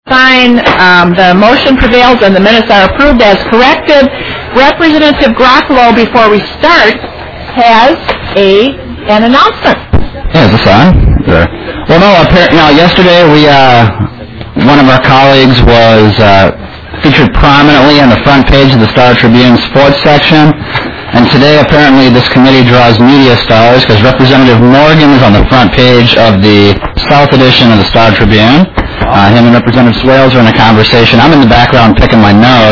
Sign. The motion prevails and the minutes are approved as corrected. Representative Garofalo, before we start, has an announcement. Yeah, is this on? Sure. Well, no, yesterday one of our colleagues was featured prominently on the front page of the Star Tribune sports section. And today, apparently, this committee draws media stars because Representative Morgan is on the front page of the South edition of the Star Tribune. Him and Representative Swales are in a conversation. I'm in the background picking my nose.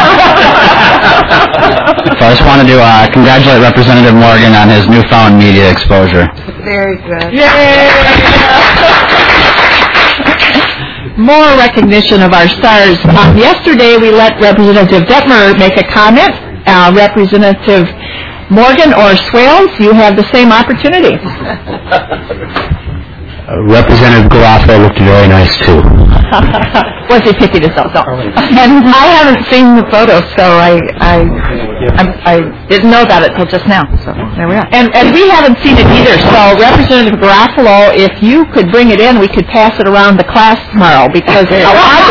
So I just wanted to congratulate Representative Morgan on his newfound media exposure. Very good. Yay! More recognition of our stars. Yesterday, we let Representative Detmer make a comment. Representative Morgan or Swales, you have the same opportunity. Representative Garofalo looked very nice, too. Was he picking himself up? And I haven't seen the photos, so I didn't know about it till just now. So there we are. And we haven't seen it either. So Representative Garofalo, if you could bring it in, we could pass it around the class tomorrow because a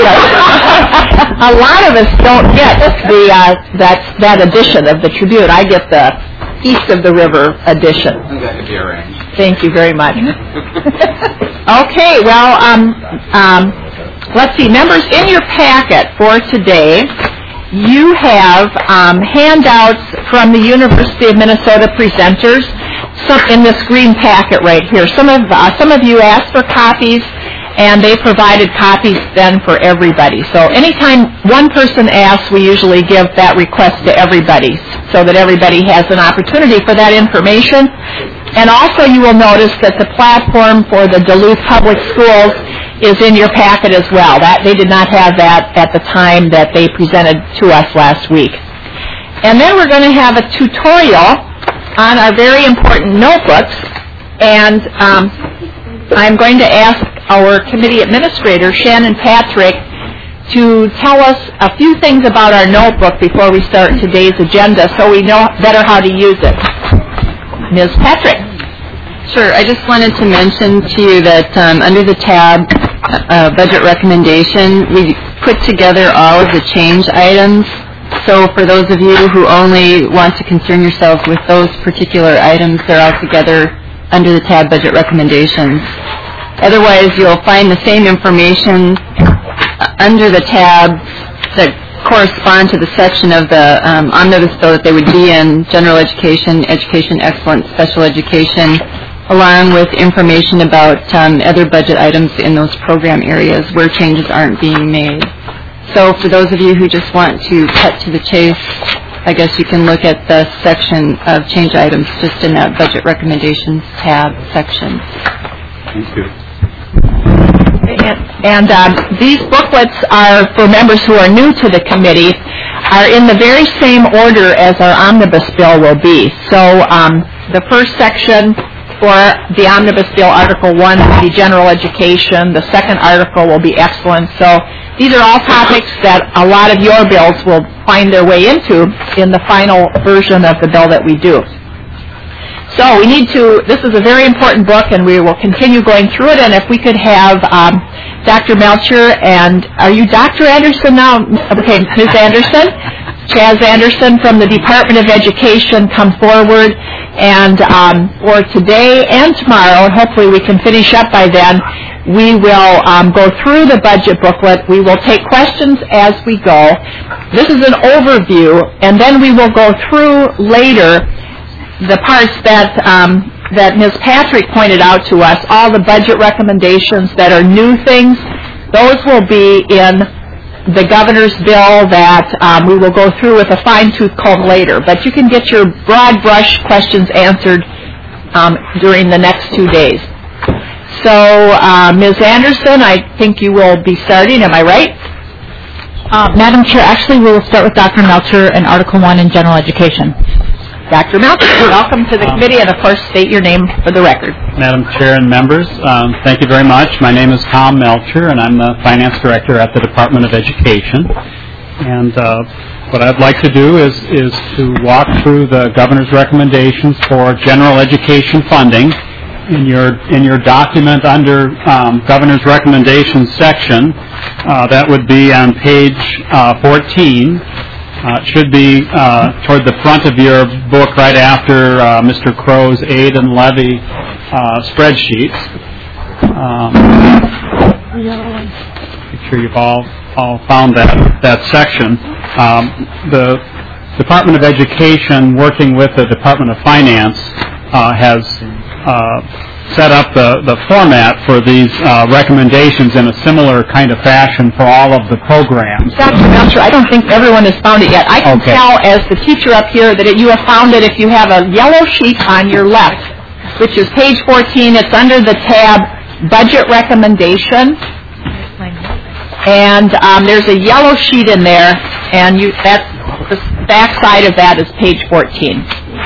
lot of us don't get that edition of the Tribune. I get the East of the River edition. I think that could be arranged. Thank you very much. Okay, well, let's see. Members, in your packet for today, you have handouts from the University of Minnesota presenters. In this green packet right here. Some of you asked for copies, and they provided copies then for everybody. So anytime one person asks, we usually give that request to everybody so that everybody has an opportunity for that information. And also you will notice that the platform for the Duluth Public Schools is in your packet as well. They did not have that at the time that they presented to us last week. And then we're going to have a tutorial on our very important notebooks. And I'm going to ask our committee administrator, Shannon Patrick, to tell us a few things about our notebook before we start today's agenda so we know better how to use it. Ms. Patrick. Sure. I just wanted to mention to you that under the tab budget recommendation, we put together all of the change items. So for those of you who only want to concern yourselves with those particular items, they're all together under the tab budget recommendations. Otherwise, you'll find the same information under the tabs that correspond to the section of the omnibus bill that they would be in: general education, education excellence, special education, along with information about other budget items in those program areas where changes aren't being made. So for those of you who just want to cut to the chase, I guess you can look at the section of change items just in that budget recommendations tab section. Thank you. And these booklets are for members who are new to the committee, are in the very same order as our omnibus bill will be. So the first section for the omnibus bill, Article 1, will be general education. The second article will be excellence. So these are all topics that a lot of your bills will find their way into in the final version of the bill that we do. So we need to, this is a very important book, and we will continue going through it. And if we could have Dr. Melcher and, are you Dr. Anderson now? Okay, Ms. Anderson, Chaz Anderson from the Department of Education come forward. And for today and tomorrow, and hopefully we can finish up by then, we will go through the budget booklet. We will take questions as we go. This is an overview, and then we will go through later the parts that Ms. Patrick pointed out to us, all the budget recommendations that are new things. Those will be in the governor's bill that we will go through with a fine-tooth comb later. But you can get your broad brush questions answered during the next 2 days. So, Ms. Anderson, I think you will be starting. Am I right? Madam Chair, actually we will start with Dr. Melcher and Article 1 in general education. Dr. Melcher, welcome to the committee, and of course state your name for the record. Madam Chair and members, thank you very much. My name is Tom Melcher, and I'm the Finance Director at the Department of Education. And what I'd like to do is to walk through the Governor's recommendations for general education funding in your document under Governor's Recommendations section. That would be on page 14. It should be toward the front of your book right after Mr. Crow's aid and levy spreadsheets. Make sure you've all found that section. The Department of Education, working with the Department of Finance, has set up the format for these recommendations in a similar kind of fashion for all of the programs. Dr. Melcher, I don't think everyone has found it yet. I can tell as the teacher up here that you have found it if you have a yellow sheet on your left, which is page 14. It's under the tab Budget Recommendation. And there's a yellow sheet in there, and the back side of that is page 14.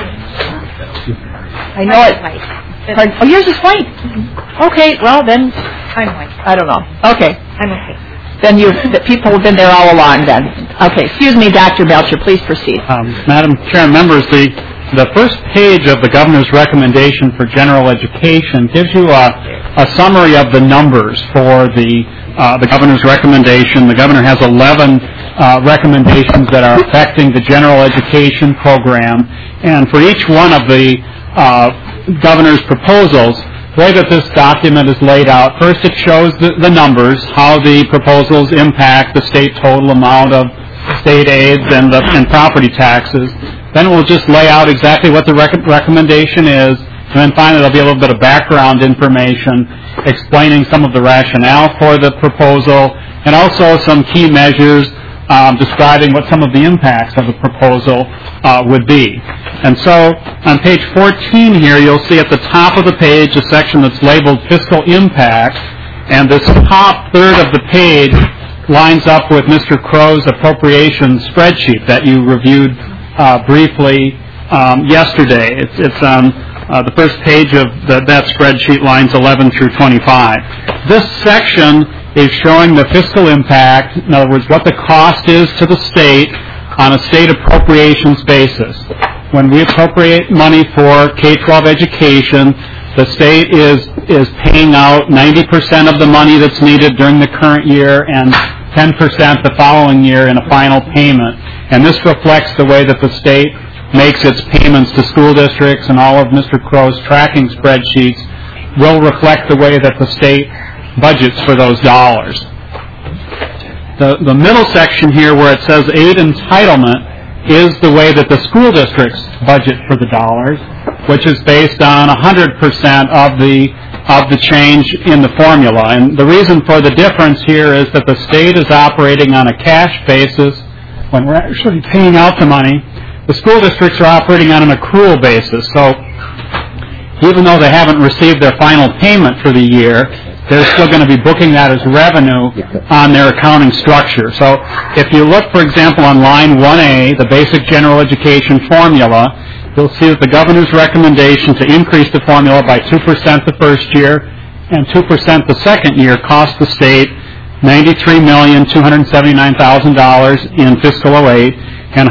I know it. Oh, yours is white. Okay, well then, I'm white. I don't know. Okay. I'm okay. Then the people have been there all along then. Okay, excuse me, Dr. Melcher, please proceed. Madam Chair and members, the first page of the Governor's Recommendation for General Education gives you a summary of the numbers for the Governor's Recommendation. The Governor has 11 recommendations that are affecting the general education program, and for each one of the Governor's proposals, the way that this document is laid out, first it shows the numbers, how the proposals impact the state total amount of state aids and property taxes. Then it will just lay out exactly what the recommendation is, and then finally there'll be a little bit of background information explaining some of the rationale for the proposal, and also some key measures describing what some of the impacts of the proposal would be. And so on page 14 here, you'll see at the top of the page a section that's labeled Fiscal Impact, and this top third of the page lines up with Mr. Crow's appropriations spreadsheet that you reviewed briefly yesterday. It's on the first page of that spreadsheet, lines 11 through 25. This section is showing the fiscal impact, in other words, what the cost is to the state on a state appropriations basis. When we appropriate money for K-12 education, the state is paying out 90% of the money that's needed during the current year and 10% the following year in a final payment. And this reflects the way that the state makes its payments to school districts, and all of Mr. Crow's tracking spreadsheets will reflect the way that the state budgets for those dollars. The middle section here where it says aid entitlement is the way that the school districts budget for the dollars, which is based on 100% of the change in the formula. And the reason for the difference here is that the state is operating on a cash basis when we're actually paying out the money. The school districts are operating on an accrual basis. So even though they haven't received their final payment for the year, they're still going to be booking that as revenue on their accounting structure. So if you look, for example, on line 1A, the basic general education formula, you'll see that the Governor's recommendation to increase the formula by 2% the first year and 2% the second year cost the state $93,279,000 in fiscal 08 and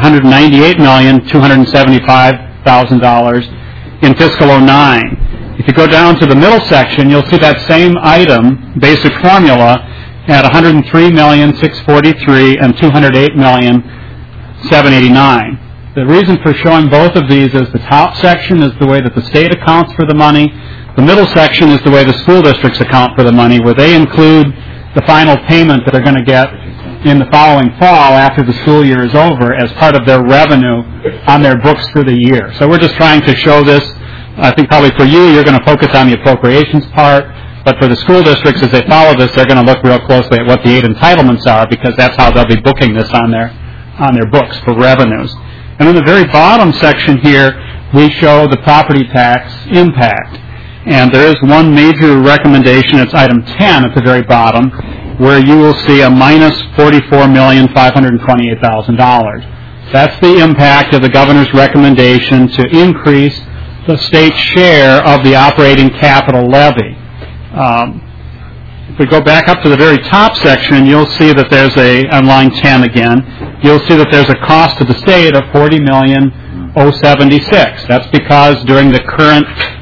$198,275,000 in fiscal 09. If you go down to the middle section, you'll see that same item, basic formula, at $103,643,000 and $208,789,000. The reason for showing both of these is the top section is the way that the state accounts for the money. The middle section is the way the school districts account for the money, where they include the final payment that they're going to get in the following fall after the school year is over as part of their revenue on their books for the year. So we're just trying to show this. I think probably for you, you're going to focus on the appropriations part, but for the school districts, as they follow this, they're going to look real closely at what the aid entitlements are, because that's how they'll be booking this on their books for revenues. And in the very bottom section here, we show the property tax impact. And there is one major recommendation, it's item 10 at the very bottom, where you will see a minus $44,528,000. That's the impact of the Governor's recommendation to increase the state's share of the operating capital levy. If we go back up to the very top section, you'll see that there's on line 10 again, you'll see that there's a cost to the state of $40,076,000. That's because during the current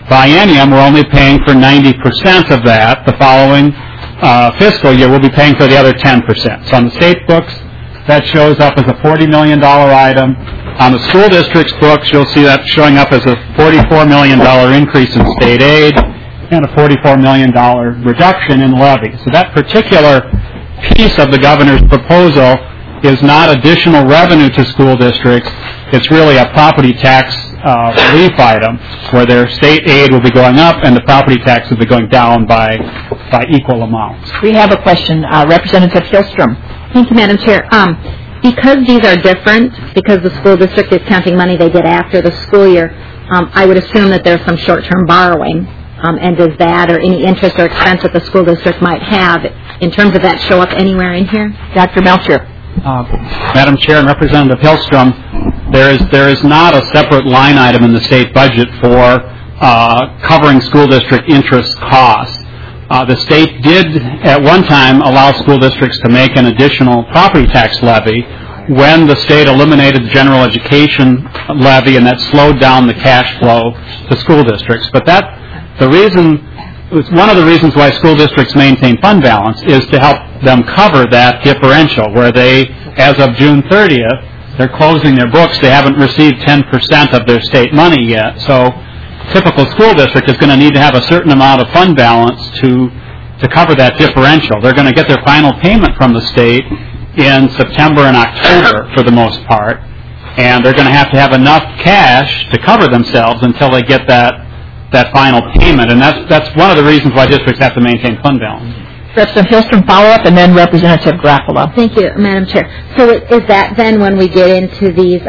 biennium, we're only paying for 90% of that. The following fiscal year, we'll be paying for the other 10%. So on the state books, that shows up as a $40 million item. On the school district's books, you'll see that showing up as a $44 million increase in state aid and a $44 million reduction in levy. So that particular piece of the governor's proposal is not additional revenue to school districts. It's really a property tax relief item where their state aid will be going up and the property tax will be going down by equal amounts. We have a question. Representative Hillstrom. Thank you, Madam Chair. Because these are different, because the school district is counting money they did after the school year, I would assume that there's some short-term borrowing. And does that or any interest or expense that the school district might have in terms of that show up anywhere in here? Dr. Melcher. Madam Chair and Representative Hillstrom, there is not a separate line item in the state budget for covering school district interest costs. The state did at one time allow school districts to make an additional property tax levy when the state eliminated the general education levy, and that slowed down the cash flow to school districts. But one of the reasons why school districts maintain fund balance is to help them cover that differential, where they, as of June 30th, they're closing their books. They haven't received 10% of their state money yet. So typical school district is going to need to have a certain amount of fund balance to cover that differential. They're going to get their final payment from the state in September and October for the most part, and they're going to have enough cash to cover themselves until they get that final payment, and that's one of the reasons why districts have to maintain fund balance. Representative Hillstrom, follow-up, and then Representative Garofalo. Thank you, Madam Chair. So is that then when we get into these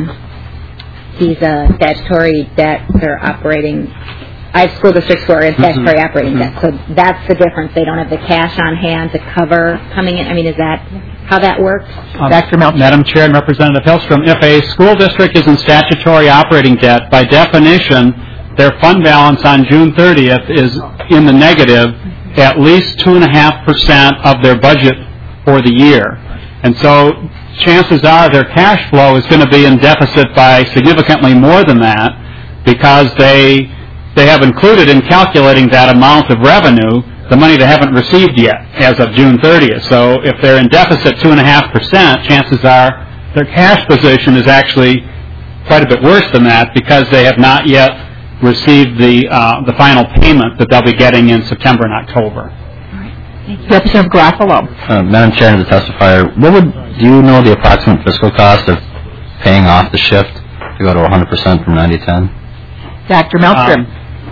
statutory debt they're operating? I have school districts who are in statutory operating debt, so that's the difference. They don't have the cash on hand to cover coming in. I mean, is that how that works? Dr. Melcher. Madam Chair and Representative Hillstrom, if a school district is in statutory operating debt, by definition, their fund balance on June 30th is in the negative at least 2.5% of their budget for the year. And so chances are their cash flow is going to be in deficit by significantly more than that, because they have included in calculating that amount of revenue the money they haven't received yet as of June 30th. So if they're in deficit 2.5%, chances are their cash position is actually quite a bit worse than that, because they have not yet received the final payment that they'll be getting in September and October. Representative Garofalo. Madam Chair and the testifier, do you know the approximate fiscal cost of paying off the shift to go to 100% from 90-10? Dr. Melcher.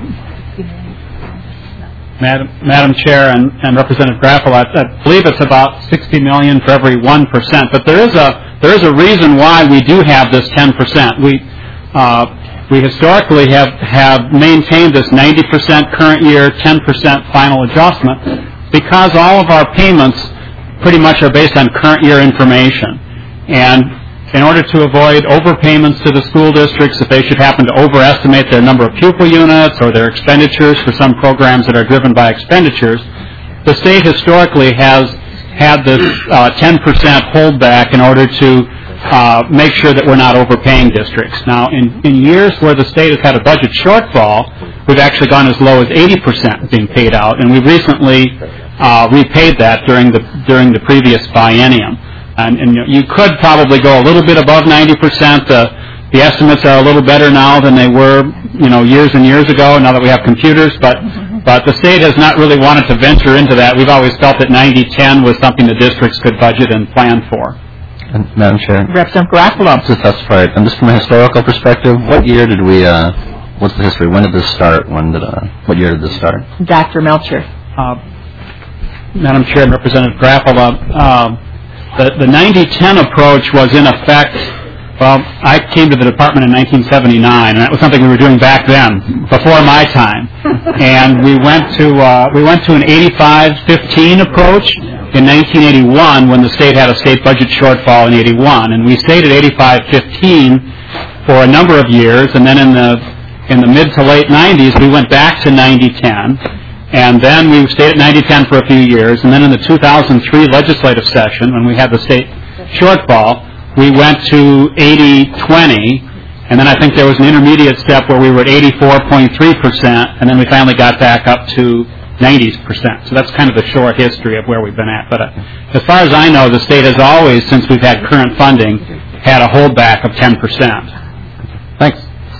Madam Chair and Representative Garofalo, I believe it's about $60 million for every 1%. But there is a reason why we do have this 10%. We historically have maintained this 90% current year, 10% final adjustment, because all of our payments pretty much are based on current year information. And in order to avoid overpayments to the school districts, if they should happen to overestimate their number of pupil units or their expenditures for some programs that are driven by expenditures, the state historically has had this 10% holdback in order to make sure that we're not overpaying districts. Now, in years where the state has had a budget shortfall, we've actually gone as low as 80% being paid out, and we recently repaid that during the previous biennium. And you could probably go a little bit above 90%. The estimates are a little better now than they were, years and years ago, now that we have computers, but the state has not really wanted to venture into that. We've always felt that 90-10 was something the districts could budget and plan for. And Madam Chair. Representative Garofalo. To testify, and just from a historical perspective, what year did we, what's the history? When did this start? What year did this start? Dr. Melcher. Madam Chair and Representative Garofalo, the 90-10 approach was in effect. Well, I came to the department in 1979, and that was something we were doing back then, before my time. And we went to an 85-15 approach in 1981 when the state had a state budget shortfall in 81, and we stayed at 85-15 for a number of years, and then in the mid to late 90s we went back to 90-10. And then we stayed at 90-10 for a few years, and then in the 2003 legislative session, when we had the state shortfall, we went to 80-20, And then I think there was an intermediate step where we were at 84.3%, and then we finally got back up to 90%. So that's kind of the short history of where we've been at. But as far as I know, the state has always, since we've had current funding, had a holdback of 10%. Thanks.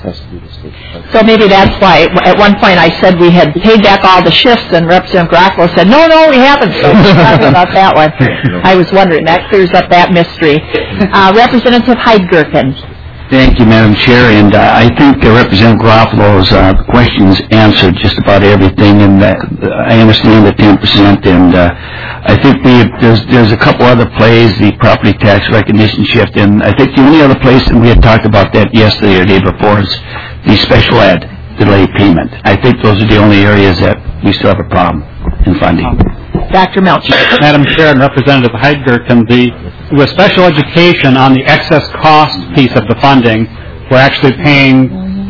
So maybe that's why, at one point I said we had paid back all the shifts, and Representative Garofalo said, no, we haven't. So we're talking about that one. I was wondering. That clears up that mystery. Representative Heidgerken. Thank you, Madam Chair, and I think Representative Garofalo's questions answered just about everything, and I understand the 10%, and I think there's a couple other plays, the property tax recognition shift, and I think the only other place, and we had talked about that yesterday or the day before, is the special ed delay payment. I think those are the only areas that we still have a problem in funding. Dr. Melcher. Madam Chair and Representative Heidgerken, with special education on the excess cost piece of the funding, we're actually paying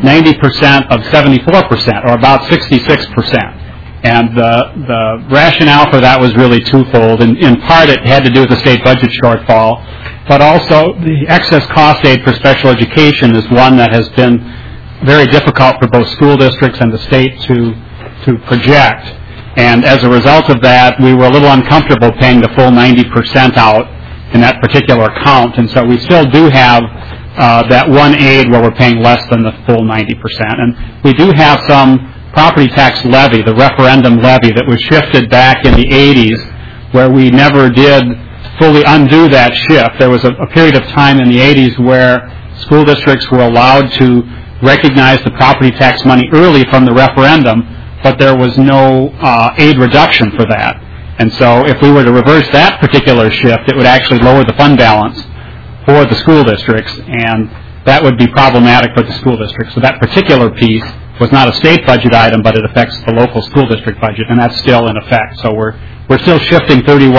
90% of 74%, or about 66%. And the rationale for that was really twofold. In part, it had to do with the state budget shortfall, but also the excess cost aid for special education is one that has been very difficult for both school districts and the state to project. And as a result of that, we were a little uncomfortable paying the full 90% out in that particular account. And so we still do have that one aid where we're paying less than the full 90%. And we do have some property tax levy, the referendum levy, that was shifted back in the 80s, where we never did fully undo that shift. There was a period of time in the 80s where school districts were allowed to recognize the property tax money early from the referendum, but there was no aid reduction for that. And so if we were to reverse that particular shift, it would actually lower the fund balance for the school districts, and that would be problematic for the school districts. So that particular piece was not a state budget item, but it affects the local school district budget, and that's still in effect. So we're still shifting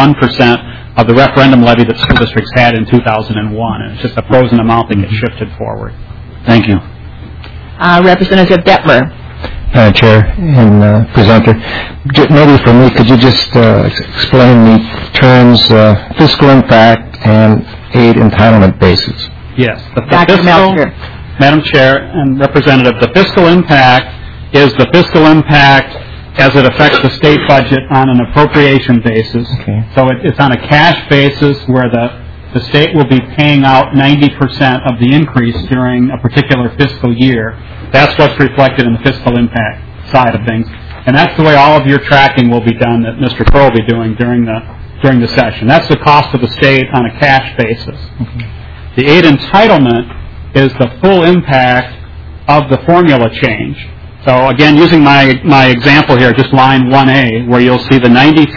31% of the referendum levy that school districts had in 2001, and it's just a frozen amount that gets shifted forward. Thank you. Representative Detmer. Madam Chair and presenter, maybe for me, could you just explain the terms fiscal impact and aid entitlement basis? Yes. Dr. Melcher. Madam Chair and Representative, the fiscal impact is the fiscal impact as it affects the state budget on an appropriation basis. Okay. So it's on a cash basis where the state will be paying out 90% of the increase during a particular fiscal year. That's what's reflected in the fiscal impact side of things. And that's the way all of your tracking will be done that Mr. Crow will be doing during the session. That's the cost of the state on a cash basis. Mm-hmm. The aid entitlement is the full impact of the formula change. So again, using my example here, just line 1A, where you'll see the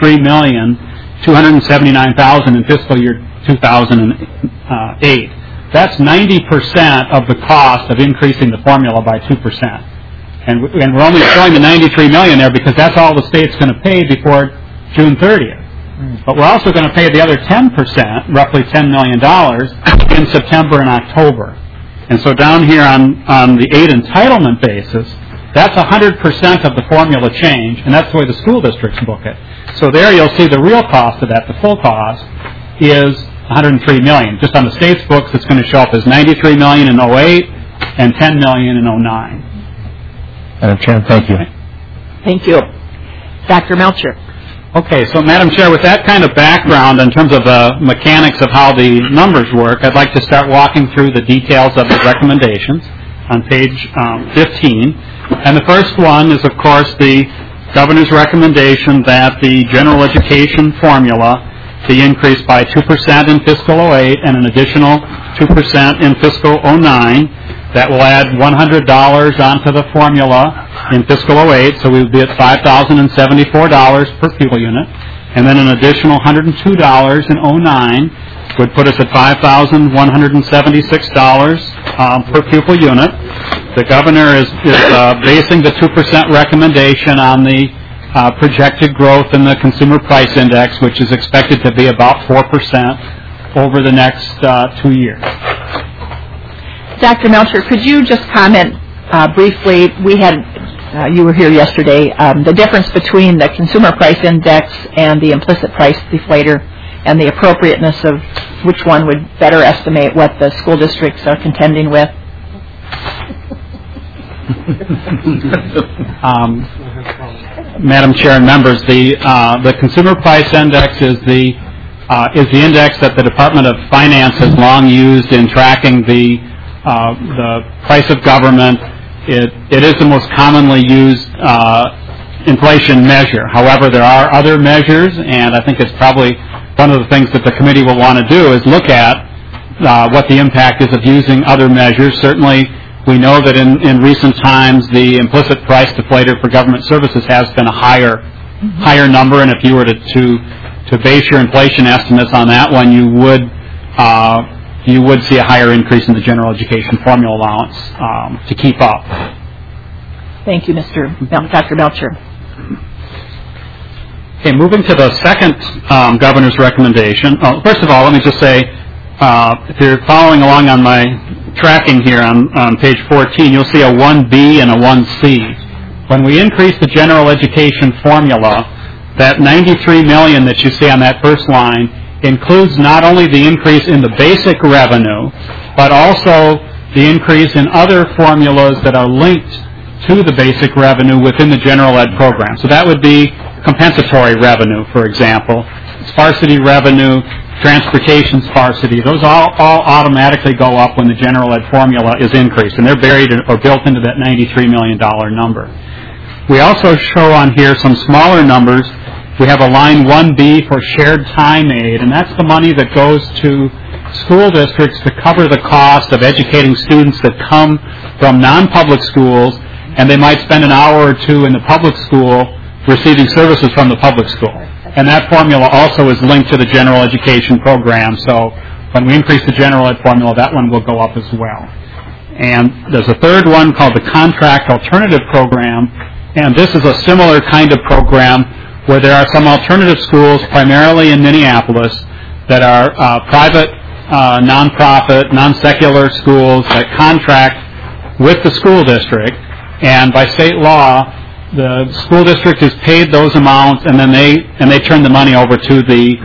$93,279,000 in fiscal year 2008. That's 90% of the cost of increasing the formula by 2%. And we're only showing the $93 million there because that's all the state's going to pay before June 30th. But we're also going to pay the other 10%, roughly $10 million, in September and October. And so down here on the aid entitlement basis, that's 100% of the formula change, and that's the way the school districts book it. So there you'll see the real cost of that, the full cost, is $103 million. Just on the state's books, it's going to show up as $93 million in 08 and $10 million in 09. Madam Chair, thank you. Thank you. Dr. Melcher. Okay, so Madam Chair, with that kind of background in terms of the mechanics of how the numbers work, I'd like to start walking through the details of the recommendations on page 15. And the first one is, of course, the governor's recommendation that the general education formula be increased by 2% in fiscal 08 and an additional 2% in fiscal 09. That will add $100 onto the formula in fiscal 08, so we would be at $5,074 per pupil unit. And then an additional $102 in 09 would put us at $5,176 per pupil unit. The governor is basing the 2% recommendation on the projected growth in the consumer price index, which is expected to be about 4% over the next 2 years. Dr. Melcher, could you just comment briefly? You were here yesterday. The difference between the consumer price index and the implicit price deflator, and the appropriateness of which one would better estimate what the school districts are contending with. Madam Chair and members, the Consumer Price Index is the index that the Department of Finance has long used in tracking the price of government. It is the most commonly used inflation measure. However, there are other measures, and I think it's probably one of the things that the committee will want to do is look at what the impact is of using other measures. Certainly, we know that in recent times the implicit price deflator for government services has been a higher number, and if you were to base your inflation estimates on that one, you would see a higher increase in the general education formula allowance to keep up. Thank you, Dr. Melcher. Okay, moving to the second governor's recommendation. First of all, let me just say, if you're following along on my tracking here on page 14, you'll see a 1B and a 1C. When we increase the general education formula, that $93 million that you see on that first line includes not only the increase in the basic revenue, but also the increase in other formulas that are linked to the basic revenue within the general ed program. So that would be compensatory revenue, for example, sparsity revenue, transportation sparsity. Those all automatically go up when the general ed formula is increased, and they're buried or built into that $93 million number. We also show on here some smaller numbers. We have a line 1B for shared time aid, and that's the money that goes to school districts to cover the cost of educating students that come from non-public schools, and they might spend an hour or two in the public school receiving services from the public school. And that formula also is linked to the general education program, so when we increase the general ed formula, that one will go up as well. And there's a third one called the Contract Alternative Program, and this is a similar kind of program where there are some alternative schools, primarily in Minneapolis, that are private, non-profit, non-secular schools that contract with the school district, and by state law, the school district is paid those amounts, and then they turn the money over to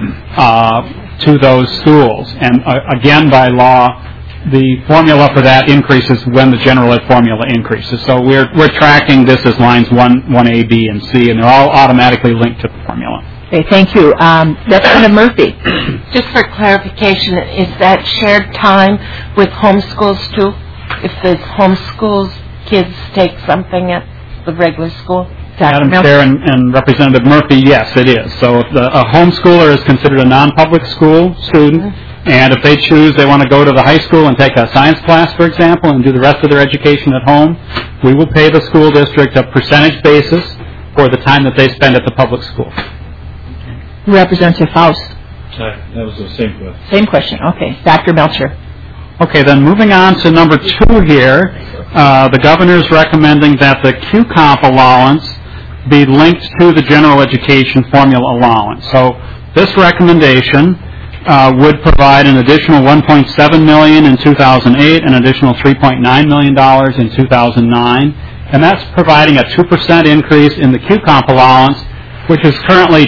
those schools. And again, by law, the formula for that increases when the general ed formula increases. So we're tracking this as lines 1A, B, and C, and they're all automatically linked to the formula. Okay, thank you. Representative Murphy. Just for clarification, is that shared time with homeschools too? If the homeschools kids take something at the regular school? Madam Chair and Representative Murphy, yes, it is. So if a homeschooler is considered a non-public school student, and if they choose they want to go to the high school and take a science class, for example, and do the rest of their education at home, we will pay the school district a percentage basis for the time that they spend at the public school. Representative Faust. That was the same question. Same question. Okay. Dr. Melcher. Okay, then moving on to number 2 here, the governor is recommending that the QComp allowance be linked to the general education formula allowance. So this recommendation would provide an additional $1.7 million in 2008, an additional $3.9 million in 2009, and that's providing a 2% increase in the QComp allowance, which is currently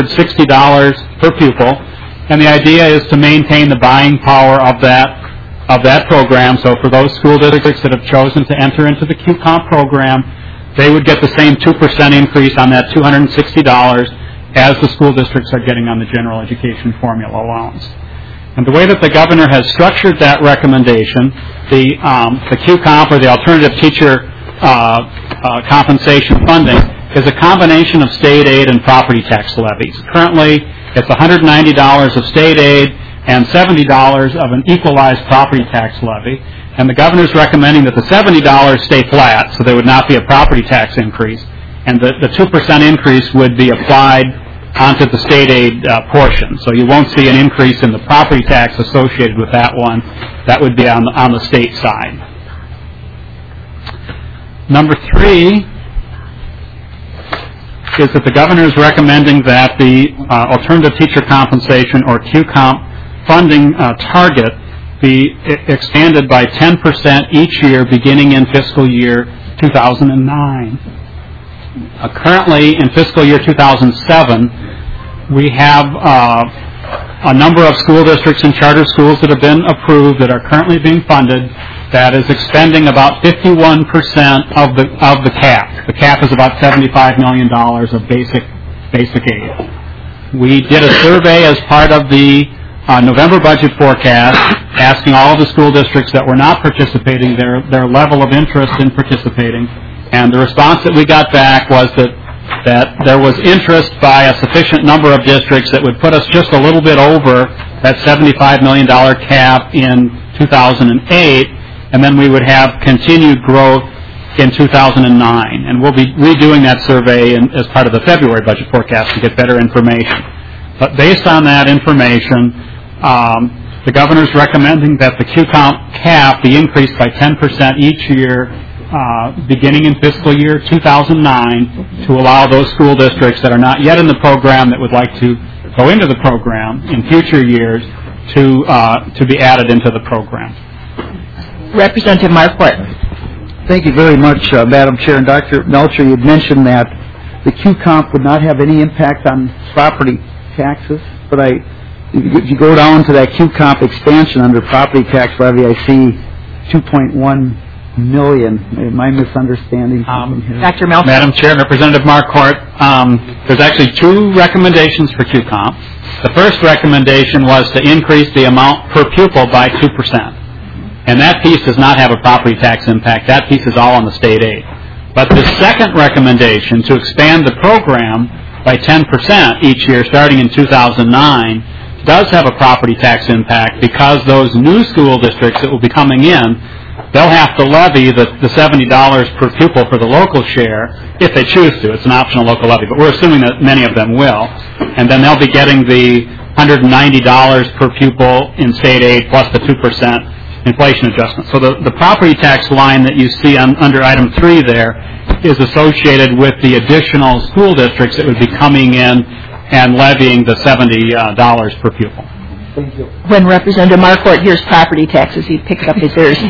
$260 per pupil, and the idea is to maintain the buying power of that program. So for those school districts that have chosen to enter into the QComp program, they would get the same 2% increase on that $260 as the school districts are getting on the general education formula allowance. And the way that the governor has structured that recommendation, the QComp, or the alternative teacher compensation funding, is a combination of state aid and property tax levies. Currently, it's $190 of state aid and $70 of an equalized property tax levy. And the governor is recommending that the $70 stay flat, so there would not be a property tax increase. And the 2% increase would be applied onto the state aid portion. So you won't see an increase in the property tax associated with that one. That would be on the state side. Number 3 is that the governor is recommending that the alternative teacher compensation, or QComp, funding target be expanded by 10% each year beginning in fiscal year 2009. Currently, in fiscal year 2007, we have a number of school districts and charter schools that have been approved that are currently being funded that is expending about 51% of the cap. The cap is about $75 million of basic aid. We did a survey as part of the November budget forecast asking all of the school districts that were not participating their level of interest in participating, and the response that we got back was that there was interest by a sufficient number of districts that would put us just a little bit over that $75 million cap in 2008, and then we would have continued growth in 2009. And we'll be redoing that survey as part of the February budget forecast to get better information. But based on that information, the governor's recommending that the QComp cap be increased by 10% each year beginning in fiscal year 2009 to allow those school districts that are not yet in the program that would like to go into the program in future years to be added into the program. Representative Marquardt. Thank you very much, Madam Chair. And Dr. Melcher, you had mentioned that the QComp would not have any impact on property taxes, but if you go down to that QComp expansion under property tax levy, I see 2.1 million. Am I misunderstanding something here? Dr. Melcher. Madam Chair and Representative Marquardt, there's actually two recommendations for QComp. The first recommendation was to increase the amount per pupil by 2%. And that piece does not have a property tax impact. That piece is all on the state aid. But the second recommendation to expand the program by 10% each year starting in 2009 does have a property tax impact because those new school districts that will be coming in, they'll have to levy the $70 per pupil for the local share if they choose to. It's an optional local levy, but we're assuming that many of them will. And then they'll be getting the $190 per pupil in state aid plus the 2% inflation adjustment. So the property tax line that you see under item 3 there is associated with the additional school districts that would be coming in and levying the $70 per pupil. Thank you. When Representative Marquardt hears property taxes, he picks up his ears.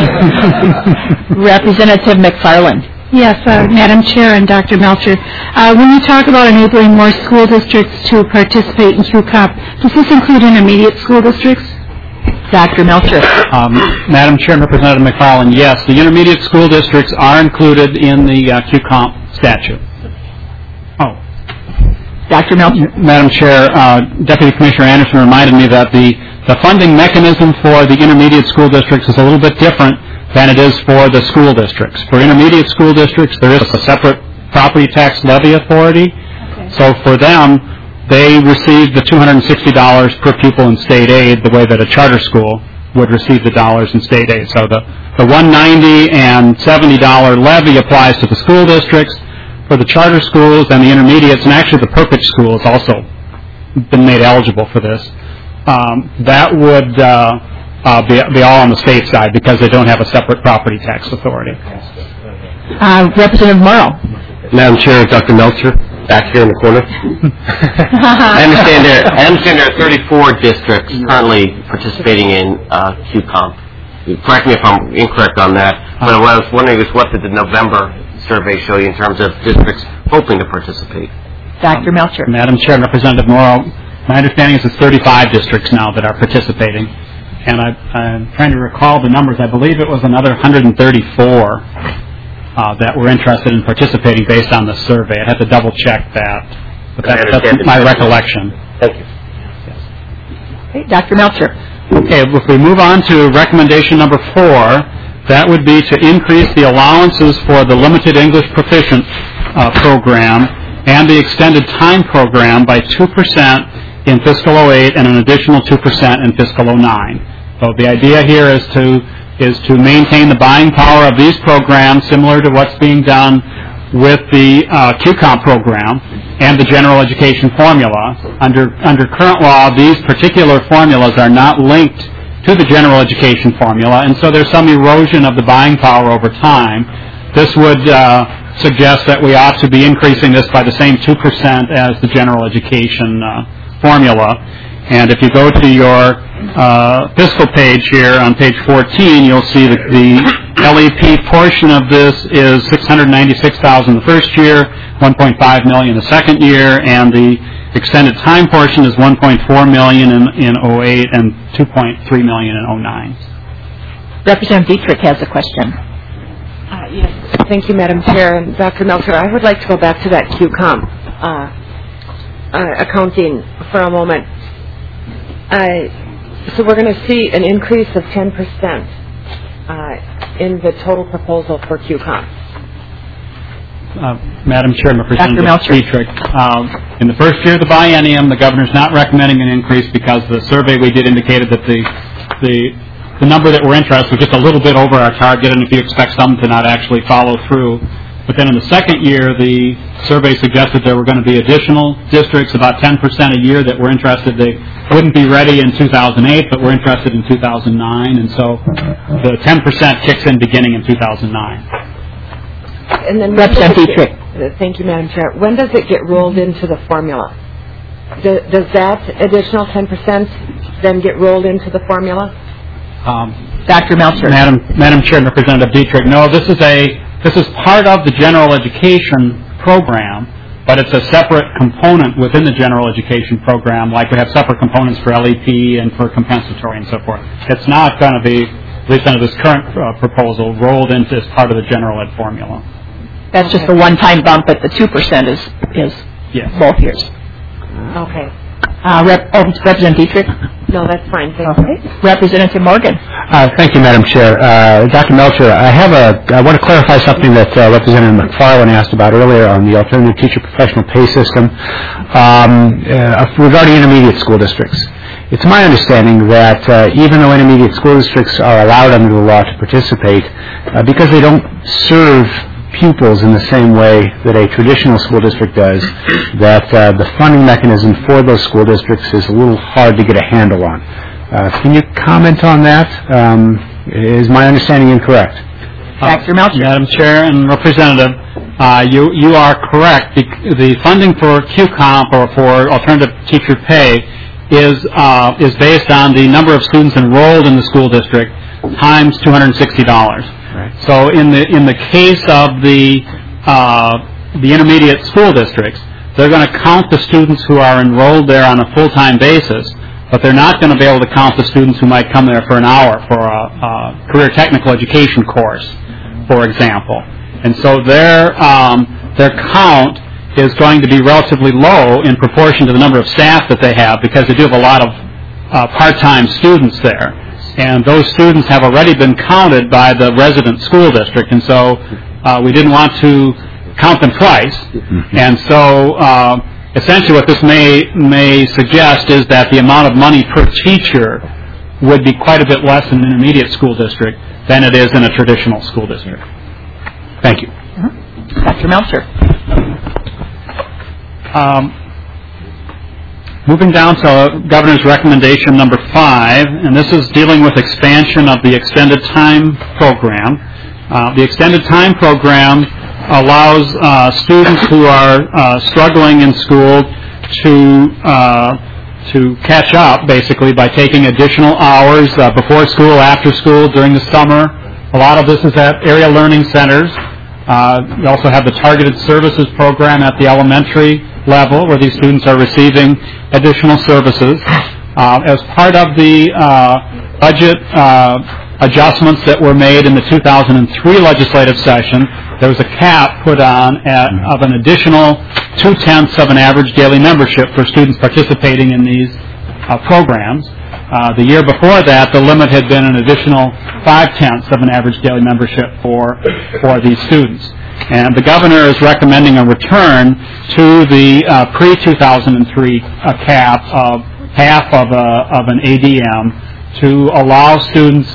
Representative McFarland. Yes, Madam Chair and Dr. Melcher. When you talk about enabling more school districts to participate in QComp, does this include intermediate school districts? Dr. Melcher. Madam Chair and Representative McFarland, yes, the intermediate school districts are included in the QComp statute. Oh. Dr. Melcher. Madam Chair, Deputy Commissioner Anderson reminded me that the funding mechanism for the intermediate school districts is a little bit different than it is for the school districts. For intermediate school districts, there is a separate property tax levy authority. Okay. So for them, they receive the $260 per pupil in state aid the way that a charter school would receive the dollars in state aid. So the $190 and $70 levy applies to the school districts. For the charter schools and the intermediates, and actually the Perpich schools also been made eligible for this, that would be all on the state side because they don't have a separate property tax authority. Representative Morrow. Madam Chair, Dr. Melcher, back here in the corner. I understand there are 34 districts currently participating in QComp. Correct me if I'm incorrect on that, but what I was wondering is what did the November survey show you in terms of districts hoping to participate? Dr. Melcher. Madam Chair and Representative Morrow, my understanding is it's 35 districts now that are participating. And I'm trying to recall the numbers. I believe it was another 134 that were interested in participating based on the survey. I'd have to double check that, but that's my recollection. Thank you. Yes. Okay, Dr. Melcher. Okay, if we move on to recommendation number 4, that would be to increase the allowances for the limited English proficient program and the extended time program by 2% in fiscal 08 and an additional 2% in fiscal 09. So the idea here is to maintain the buying power of these programs similar to what's being done with the QComp program and the general education formula. Under current law, these particular formulas are not linked to the general education formula, and so there's some erosion of the buying power over time. This would suggest that we ought to be increasing this by the same 2% as the general education formula. And if you go to your fiscal page here, on page 14, you'll see that the LEP portion of this is $696,000 the first year, $1.5 million the second year, and the extended time portion is $1.4 million in 08 and $2.3 million in 09. Representative Dietrich has a question. Yes, thank you, Madam Chair. And Dr. Melcher, I would like to go back to that QComp accounting for a moment. So we're going to see an increase of 10% in the total proposal for QComp. Madam Chair, Representative Dietrich, in the first year of the biennium, the governor's not recommending an increase because the survey we did indicated that the number that we're interested was just a little bit over our target, and if you expect some to not actually follow through. But then in the second year, the survey suggested there were going to be additional districts, about 10% a year, that were interested. They wouldn't be ready in 2008, but were interested in 2009, and so the 10% kicks in beginning in 2009. And then thank you, Madam Chair. When does it get rolled into the formula? Does that additional 10% then get rolled into the formula? Dr. Melcher. Madam Chair and Representative Dietrich, no, this is part of the general education program, but it's a separate component within the general education program, like we have separate components for LEP and for compensatory and so forth. It's not going to be, at least under this current proposal, rolled into as part of the general ed formula. That's just a one-time bump, but the 2% is yes. Both years. Okay. Representative Dietrich? No, that's fine. Thank you. Representative Morgan. Thank you, Madam Chair. Dr. Melcher, I want to clarify something that Representative McFarland asked about earlier on the alternative teacher professional pay system regarding intermediate school districts. It's my understanding that even though intermediate school districts are allowed under the law to participate, because they don't serve pupils in the same way that a traditional school district does, that the funding mechanism for those school districts is a little hard to get a handle on. Can you comment on that? Is my understanding incorrect? Dr. Melcher. Madam Chair and Representative, you are correct. The funding for QComp or for alternative teacher pay is based on the number of students enrolled in the school district times $260. Right. So in the case of the intermediate school districts, they're going to count the students who are enrolled there on a full-time basis, but they're not going to be able to count the students who might come there for an hour for a career technical education course, for example. And so their count is going to be relatively low in proportion to the number of staff that they have, because they do have a lot of part-time students there. And those students have already been counted by the resident school district, and so we didn't want to count them twice. And so essentially what this may suggest is that the amount of money per teacher would be quite a bit less in an intermediate school district than it is in a traditional school district. Thank you. Dr. Melcher. Moving down to Governor's Recommendation number 5, and this is dealing with expansion of the Extended Time Program. The Extended Time Program allows students who are struggling in school to catch up, basically, by taking additional hours before school, after school, during the summer. A lot of this is at area learning centers. We also have the Targeted Services Program at the elementary level, where these students are receiving additional services. As part of the budget adjustments that were made in the 2003 legislative session, there was a cap put on of an additional 0.2 of an average daily membership for students participating in these programs. The year before that, the limit had been an additional 0.5 of an average daily membership for these students. And the governor is recommending a return to the pre-2003 cap of half of an ADM to allow students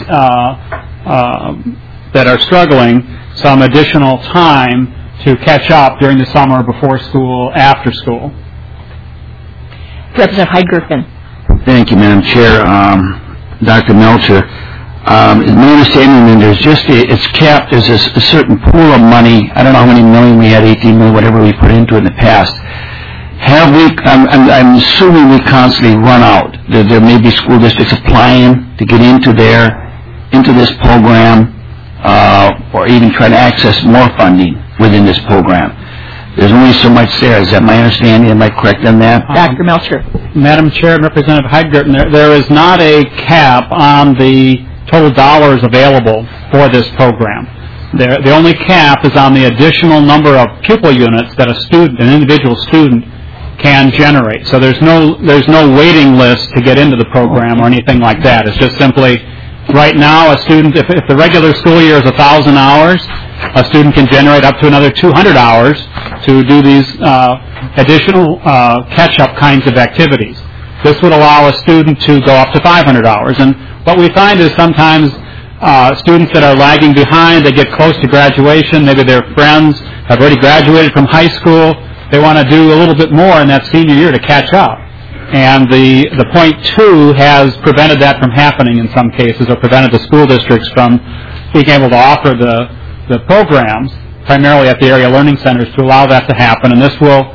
that are struggling some additional time to catch up during the summer, before school, after school. Representative Hyde-Griffin. Thank you, Madam Chair. Dr. Melcher, is my understanding that it's capped as a certain pool of money. I don't know how many million we had, 18 million, whatever we put into it in the past. have we, I'm assuming we constantly run out. There may be school districts applying to get into this program, or even try to access more funding within this program. There's only so much there. Is that my understanding? Am I correct on that? Dr. Melcher. Madam Chair and Representative Heidgerton, there is not a cap on the total dollars available for this program. The only cap is on the additional number of pupil units that an individual student can generate. So there's no waiting list to get into the program or anything like that. It's just simply, right now, a student, if the regular school year is 1,000 hours, a student can generate up to another 200 hours to do these additional catch-up kinds of activities. This would allow a student to go up to 500 hours. And what we find is sometimes students that are lagging behind, they get close to graduation, maybe their friends have already graduated from high school, they want to do a little bit more in that senior year to catch up. And the .2 has prevented that from happening in some cases, or prevented the school districts from being able to offer the programs, primarily at the area learning centers, to allow that to happen. And this will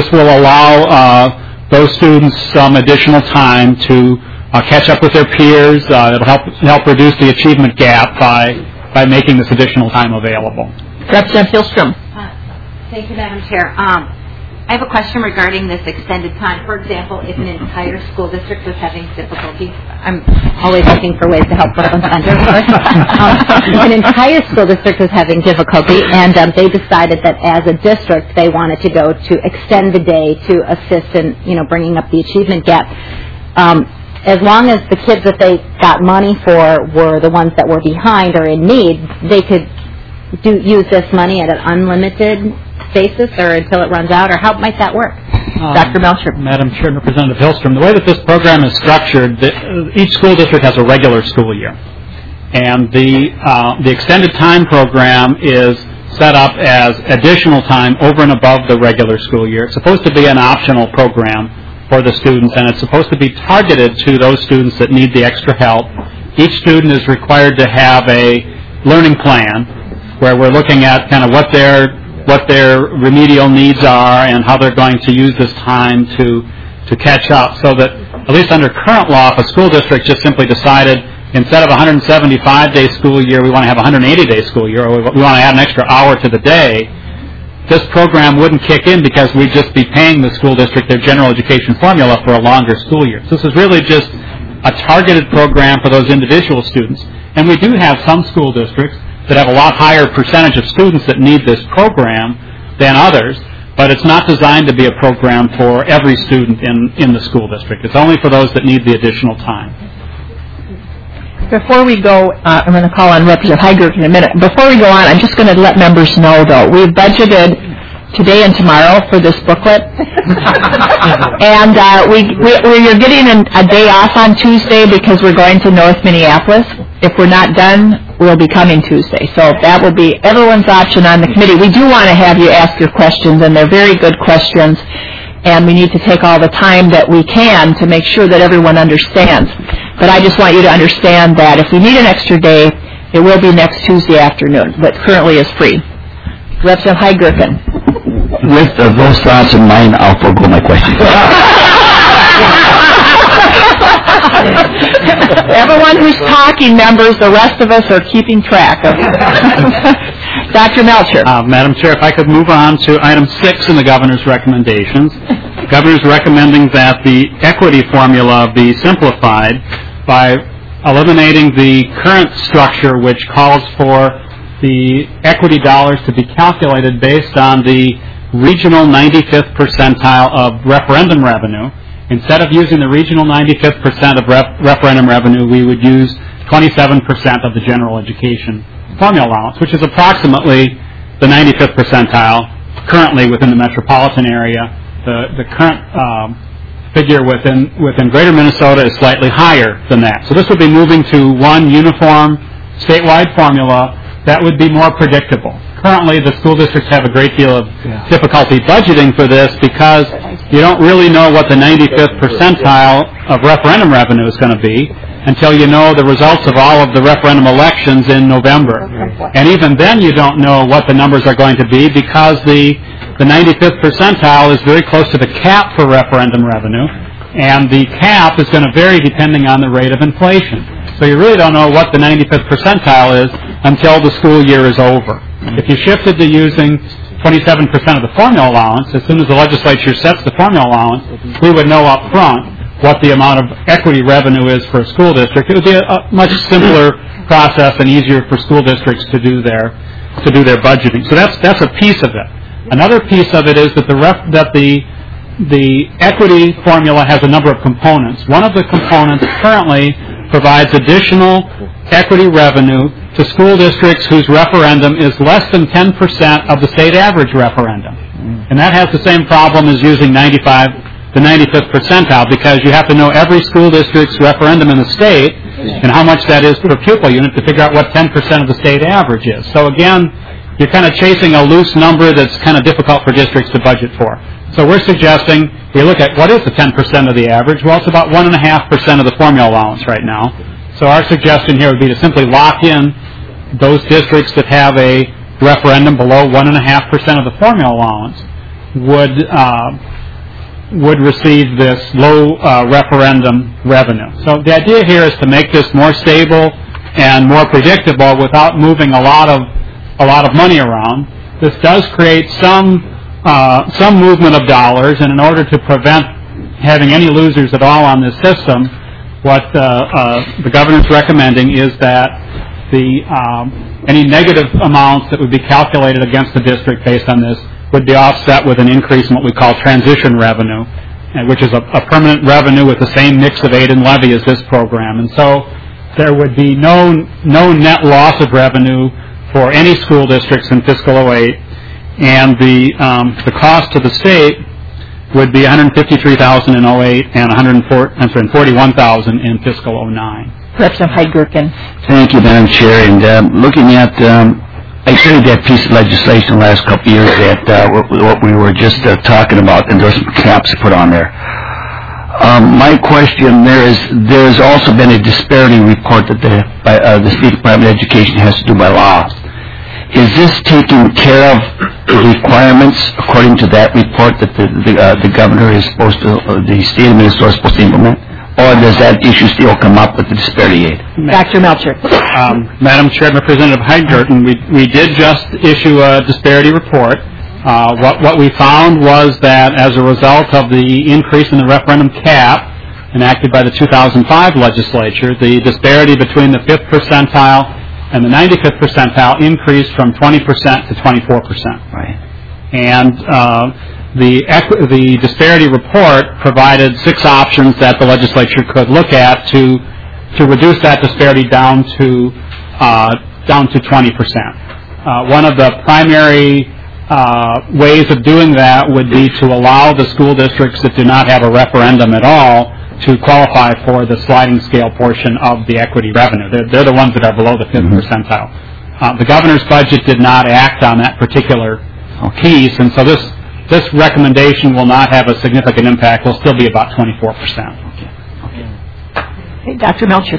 allow those students some additional time to catch up with their peers. It'll help reduce the achievement gap by making this additional time available. Representative Hillstrom. Thank you, Madam Chair. I have a question regarding this extended time. For example, if an entire school district was having difficulties, I'm always looking for ways to help Brooklyn Center. An entire school district was having difficulty, and they decided that as a district they wanted to go to extend the day to assist in, bringing up the achievement gap. As long as the kids that they got money for were the ones that were behind or in need, they could use this money at an unlimited basis or until it runs out, or how might that work? Dr. Melcher. Madam Chair and Representative Hillstrom, the way that this program is structured, each school district has a regular school year. And the extended time program is set up as additional time over and above the regular school year. It's supposed to be an optional program for the students, and it's supposed to be targeted to those students that need the extra help. Each student is required to have a learning plan where we're looking at kind of what their remedial needs are and how they're going to use this time to catch up, so that, at least under current law, if a school district just simply decided instead of a 175-day school year, we want to have a 180-day school year, or we want to add an extra hour to the day, this program wouldn't kick in because we'd just be paying the school district their general education formula for a longer school year. So this is really just a targeted program for those individual students. And we do have some school districts that have a lot higher percentage of students that need this program than others, but it's not designed to be a program for every student in the school district. It's only for those that need the additional time. Before we go, I'm going to call on Representative Heidgerton in a minute. Before we go on, I'm just going to let members know, though, we've budgeted today and tomorrow for this booklet. And we're getting a day off on Tuesday because we're going to North Minneapolis. If we're not done, we'll be coming Tuesday. So that will be everyone's option on the committee. We do want to have you ask your questions, and they're very good questions. And we need to take all the time that we can to make sure that everyone understands. But I just want you to understand that if we need an extra day, it will be next Tuesday afternoon, but currently is free. Representative Heidgerton. With those thoughts in mind, I'll forego my question. Everyone who's talking, members, the rest of us are keeping track of. Dr. Melcher. Madam Chair, if I could move on to item 6 in the Governor's recommendations. The Governor is recommending that the equity formula be simplified by eliminating the current structure which calls for the equity dollars to be calculated based on the regional 95th percentile of referendum revenue. Instead of using the regional 95th percent of referendum revenue, we would use 27% of the general education formula allowance, which is approximately the 95th percentile currently within the metropolitan area. The current figure within Greater Minnesota is slightly higher than that. So this would be moving to one uniform statewide formula that would be more predictable. Currently, the school districts have a great deal of difficulty budgeting for this because you don't really know what the 95th percentile of referendum revenue is going to be until you know the results of all of the referendum elections in November. And even then you don't know what the numbers are going to be because the 95th percentile is very close to the cap for referendum revenue, and the cap is going to vary depending on the rate of inflation. So you really don't know what the 95th percentile is until the school year is over. If you shifted to using 27% of the formula allowance, as soon as the legislature sets the formula allowance, we would know up front what the amount of equity revenue is for a school district. It would be a much simpler process and easier for school districts to do their budgeting. So that's a piece of it. Another piece of it is that the equity formula has a number of components. One of the components currently provides additional equity revenue to school districts whose referendum is less than 10% of the state average referendum. And that has the same problem as using the 95th percentile, because you have to know every school district's referendum in the state and how much that is per pupil unit to figure out what 10% of the state average is. So again, you're kind of chasing a loose number that's kind of difficult for districts to budget for. So we're suggesting we look at what is the 10% of the average. Well, it's about 1.5% of the formula allowance right now. So our suggestion here would be to simply lock in those districts that have a referendum below 1.5% of the formula allowance would receive this low referendum revenue. So the idea here is to make this more stable and more predictable without moving a lot of money around. This does create some movement of dollars, and in order to prevent having any losers at all on this system, what the governor's recommending is that any negative amounts that would be calculated against the district based on this would be offset with an increase in what we call transition revenue, which is a permanent revenue with the same mix of aid and levy as this program. And so there would be no net loss of revenue for any school districts in fiscal 08, and the cost to the state would be $153,000 in 08 and $41,000 in fiscal 09. Representative Heidgerken. Thank you, Madam Chair. And looking at, I carried that piece of legislation the last couple of years that what we were just talking about, and there's some caps put on there. My question there has also been a disparity report that the State Department of Education has to do by law. Is this taking care of the requirements according to that report that the governor is supposed to, the state administrator is supposed to implement? Or does that issue still come up with the disparity aid? Dr. Melcher. Madam Chair, Representative Heidgerten, we did just issue a disparity report. What we found was that as a result of the increase in the referendum cap enacted by the 2005 legislature, the disparity between the 5th percentile and the 95th percentile increased from 20% to 24%. Right. And the disparity report provided 6 options that the legislature could look at to reduce that disparity down to 20%. One of the primary ways of doing that would be to allow the school districts that do not have a referendum at all to qualify for the sliding scale portion of the equity revenue. They're the ones that are below the 5th percentile. The governor's budget did not act on that particular piece, and so this recommendation will not have a significant impact. Will still be about 24%. Okay, Dr. Melcher.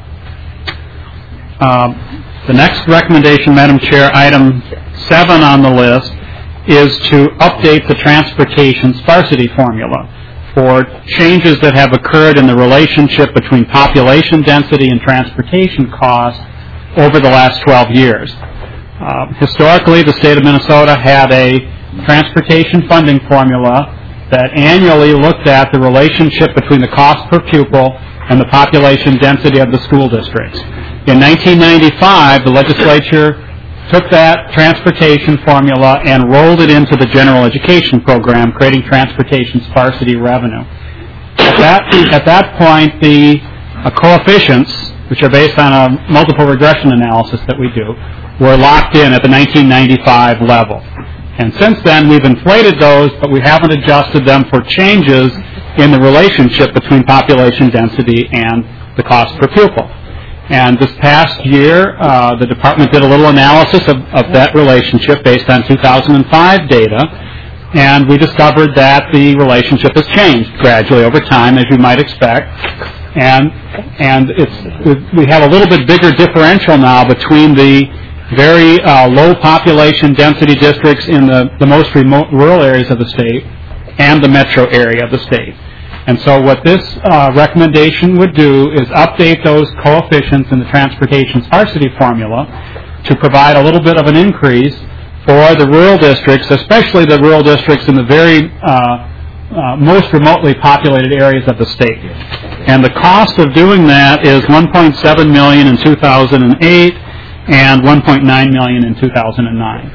The next recommendation, Madam Chair, item 7 on the list, is to update the transportation sparsity formula for changes that have occurred in the relationship between population density and transportation costs over the last 12 years. Historically, the state of Minnesota had a transportation funding formula that annually looked at the relationship between the cost per pupil and the population density of the school districts. In 1995, the legislature took that transportation formula and rolled it into the general education program, creating transportation sparsity revenue. At that point, the coefficients, which are based on a multiple regression analysis that we do, were locked in at the 1995 level. And since then, we've inflated those, but we haven't adjusted them for changes in the relationship between population density and the cost per pupil. And this past year, the department did a little analysis of that relationship based on 2005 data, And we discovered that the relationship has changed gradually over time, as you might expect. And we have a little bit bigger differential now between the very low population density districts in the most remote rural areas of the state and the metro area of the state. And so what this recommendation would do is update those coefficients in the transportation sparsity formula to provide a little bit of an increase for the rural districts, especially the rural districts in the very most remotely populated areas of the state. And the cost of doing that is $1.7 million in 2008 and $1.9 million in 2009.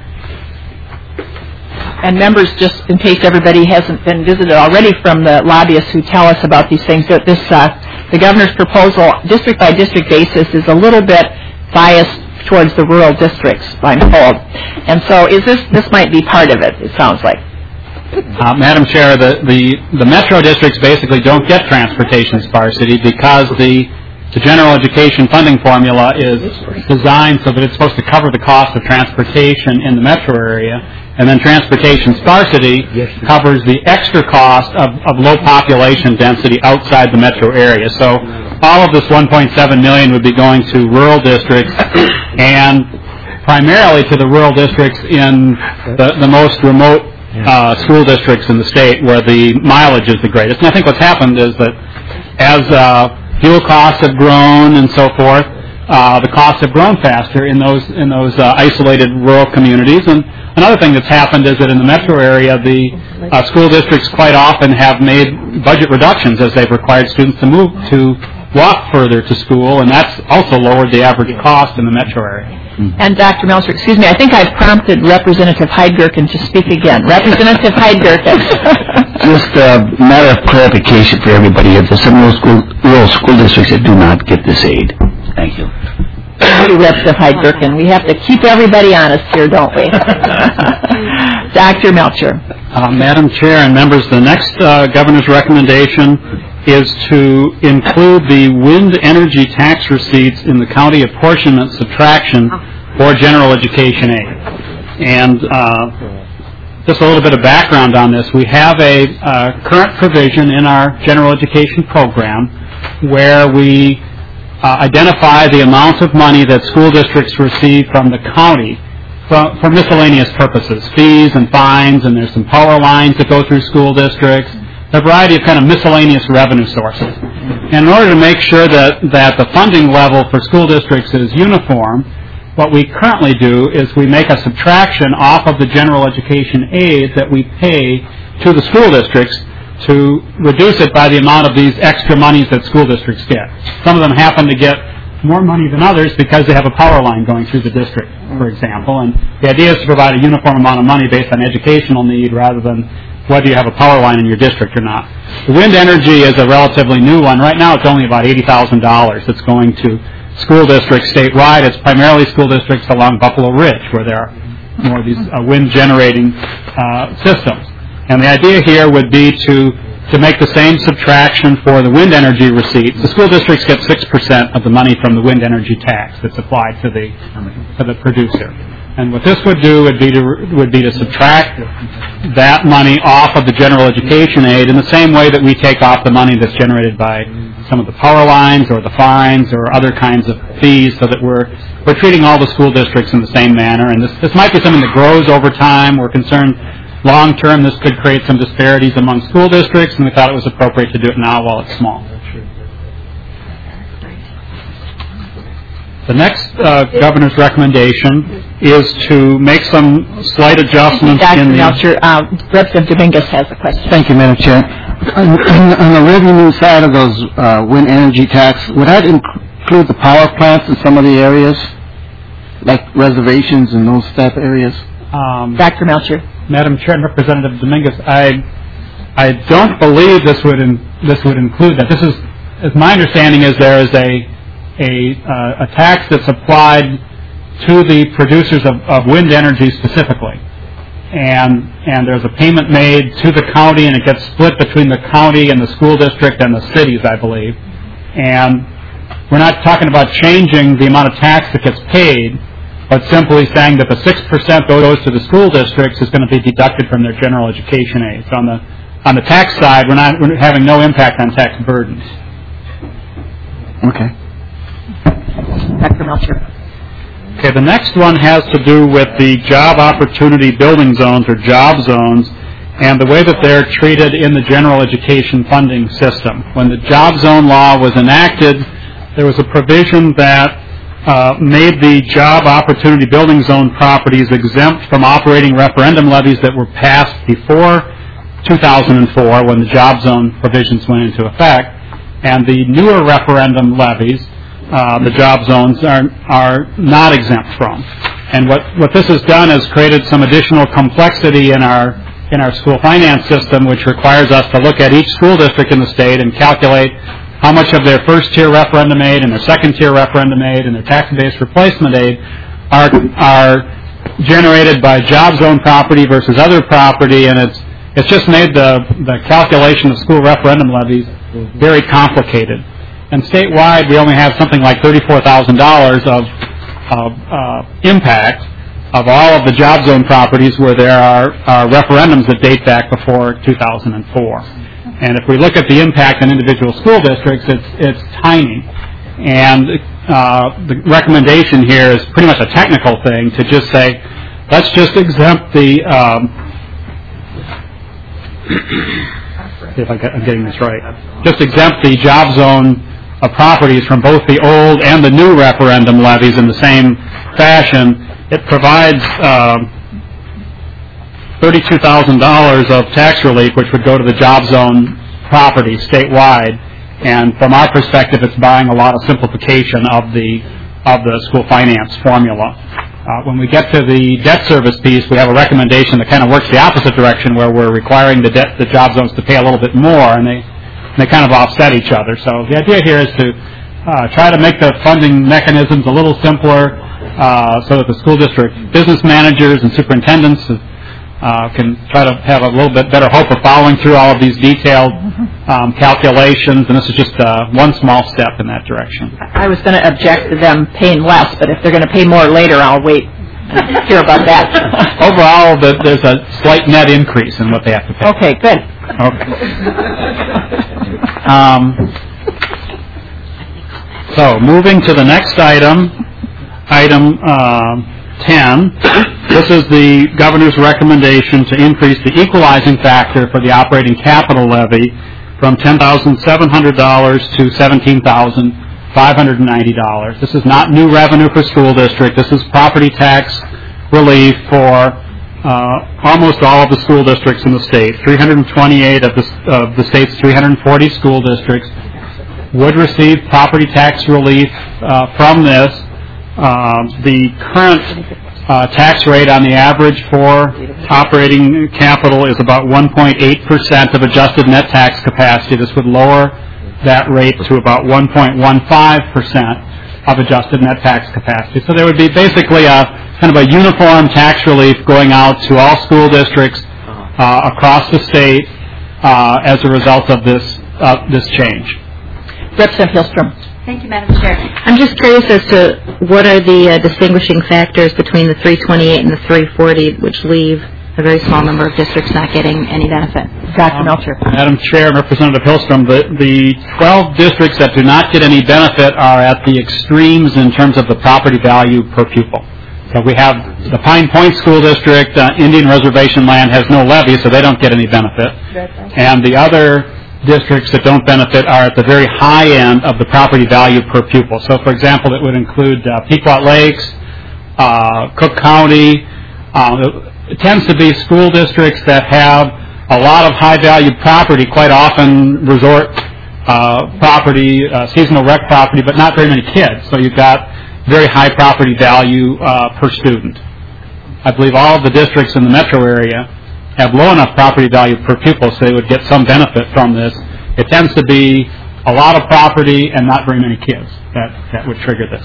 And members, just in case everybody hasn't been visited already from the lobbyists who tell us about these things, that this the governor's proposal, district by district basis, is a little bit biased towards the rural districts, I'm told. And so, this might be part of it? It sounds like. Madam Chair, the metro districts basically don't get transportation sparsity because the general education funding formula is designed so that it's supposed to cover the cost of transportation in the metro area, and then transportation sparsity covers the extra cost of low population density outside the metro area. So all of this $1.7 million would be going to rural districts and primarily to the rural districts in the most remote school districts in the state where the mileage is the greatest. And I think what's happened is that as fuel costs have grown and so forth, the costs have grown faster in those isolated rural communities. And another thing that's happened is that in the metro area, the school districts quite often have made budget reductions as they've required students to walk further to school, and that's also lowered the average cost in the metro area. And Dr. Melcher, excuse me, I think I've prompted Representative Heidgerken to speak again. Representative Heidgerken. Just a matter of clarification for everybody. There's some rural school districts that do not get this aid. Thank you. Thank you, Representative Heidgerken. We have to keep everybody honest here, don't we? Dr. Melcher. Madam Chair and members, the next governor's recommendation is to include the wind energy tax receipts in the county apportionment subtraction for general education aid. And just a little bit of background on this. We have a current provision in our general education program where we identify the amount of money that school districts receive from the county for miscellaneous purposes, fees and fines, and there's some power lines that go through school districts, a variety of kind of miscellaneous revenue sources. And in order to make sure that the funding level for school districts is uniform, what we currently do is we make a subtraction off of the general education aid that we pay to the school districts to reduce it by the amount of these extra monies that school districts get. Some of them happen to get more money than others because they have a power line going through the district, for example. And the idea is to provide a uniform amount of money based on educational need rather than whether you have a power line in your district or not. The wind energy is a relatively new one. Right now it's only about $80,000 that's going to school districts statewide. It's primarily school districts along Buffalo Ridge where there are more of these wind generating systems. And the idea here would be to make the same subtraction for the wind energy receipts. The school districts get 6% of the money from the wind energy tax that's applied to the producer. And what this would do would be to subtract that money off of the general education aid in the same way that we take off the money that's generated by some of the power lines or the fines or other kinds of fees, so that we're treating all the school districts in the same manner. And this might be something that grows over time. We're concerned long term this could create some disparities among school districts, and we thought it was appropriate to do it now while it's small. The next governor's recommendation is to make some slight adjustments in the... Dr. Melcher, Representative Dominguez has a question. Thank you, Madam Chair. On the revenue side of those wind energy tax, would that include the power plants in some of the areas, like reservations and those type of areas? Dr. Melcher. Madam Chair and Representative Dominguez, I don't believe this would include that. This is, as my understanding is, there is a tax that's applied to the producers of wind energy specifically, and there's a payment made to the county, and it gets split between the county and the school district and the cities, I believe. And we're not talking about changing the amount of tax that gets paid. but simply saying that the 6% goes to the school districts is going to be deducted from their general education aid. So on the tax side, we're having no impact on tax burdens. Okay. Dr. Melcher. Okay, the next one has to do with the job opportunity building zones, or job zones, and the way that they're treated in the general education funding system. When the job zone law was enacted, there was a provision that made the job opportunity building zone properties exempt from operating referendum levies that were passed before 2004, when the job zone provisions went into effect. And the newer referendum levies, the job zones, are not exempt from. And what this has done is created some additional complexity in our school finance system, which requires us to look at each school district in the state and calculate how much of their first-tier referendum aid and their second-tier referendum aid and their tax-based replacement aid are generated by job zone property versus other property, and it's just made the calculation of school referendum levies very complicated. And statewide, we only have something like $34,000 of impact of all of the job zone properties where there are referendums that date back before 2004. And if we look at the impact on individual school districts, it's tiny. And the recommendation here is pretty much a technical thing to just say, let's just exempt the, see if I'm getting this right, just exempt the job zone properties from both the old and the new referendum levies in the same fashion. It provides $32,000 of tax relief, which would go to the job zone property statewide. And from our perspective, it's buying a lot of simplification of the school finance formula. When we get to the debt service piece, we have a recommendation that kind of works the opposite direction, where we're requiring the job zones to pay a little bit more, and they kind of offset each other. So the idea here is to try to make the funding mechanisms a little simpler, so that the school district business managers and superintendents can try to have a little bit better hope of following through all of these detailed calculations, and this is just one small step in that direction. I was going to object to them paying less, but if they're going to pay more later, I'll wait and hear about that. Overall, there's a slight net increase in what they have to pay. Okay, good. Okay. So, moving to the next item 10. This is the governor's recommendation to increase the equalizing factor for the operating capital levy from $10,700 to $17,590. This is not new revenue for school district. This is property tax relief for almost all of the school districts in the state. 328 of the state's 340 school districts would receive property tax relief from this. The current tax rate on the average for operating capital is about 1.8% of adjusted net tax capacity. This would lower that rate to about 1.15% of adjusted net tax capacity. So there would be basically a kind of a uniform tax relief going out to all school districts across the state as a result of this change. Representative Hillstrom. Thank you, Madam Chair. I'm just curious as to what are the distinguishing factors between the 328 and the 340, which leave a very small number of districts not getting any benefit. Dr. Melcher. Madam Chair and Representative Hillstrom, the 12 districts that do not get any benefit are at the extremes in terms of the property value per pupil. So we have the Pine Point School District, Indian Reservation land has no levy, so they don't get any benefit. And the other districts that don't benefit are at the very high end of the property value per pupil. So, for example, it would include Pequot Lakes, Cook County. It tends to be school districts that have a lot of high-value property, quite often resort property, seasonal rec property, but not very many kids. So you've got very high property value per student. I believe all of the districts in the metro area have low enough property value per pupil so they would get some benefit from this. It tends to be a lot of property and not very many kids that would trigger this.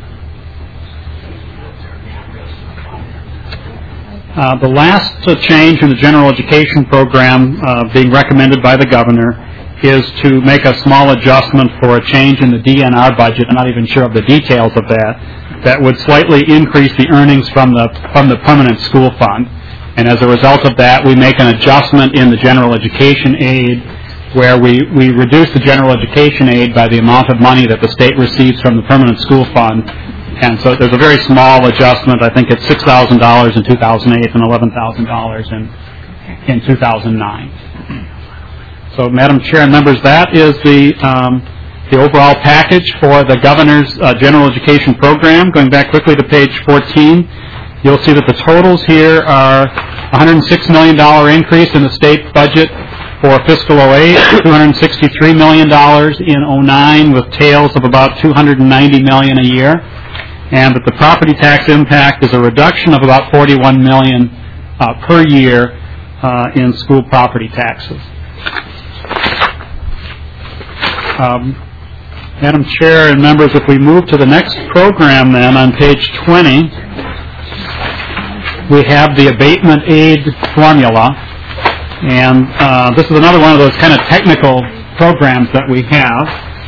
The last change in the general education program being recommended by the governor is to make a small adjustment for a change in the DNR budget. I'm not even sure of the details of that, that would slightly increase the earnings from the permanent school fund. And as a result of that, we make an adjustment in the general education aid where we reduce the general education aid by the amount of money that the state receives from the permanent school fund. And so there's a very small adjustment. I think it's $6,000 in 2008 and $11,000 in 2009. So, Madam Chair and members, that is the overall package for the governor's general education program. Going back quickly to page 14, you'll see that the totals here are $106 million increase in the state budget for fiscal 08, $263 million in 09, with tails of about $290 million a year, and that the property tax impact is a reduction of about $41 million per year in school property taxes. Madam Chair and members, if we move to the next program then on page 20, we have the abatement aid formula. And this is another one of those kind of technical programs that we have.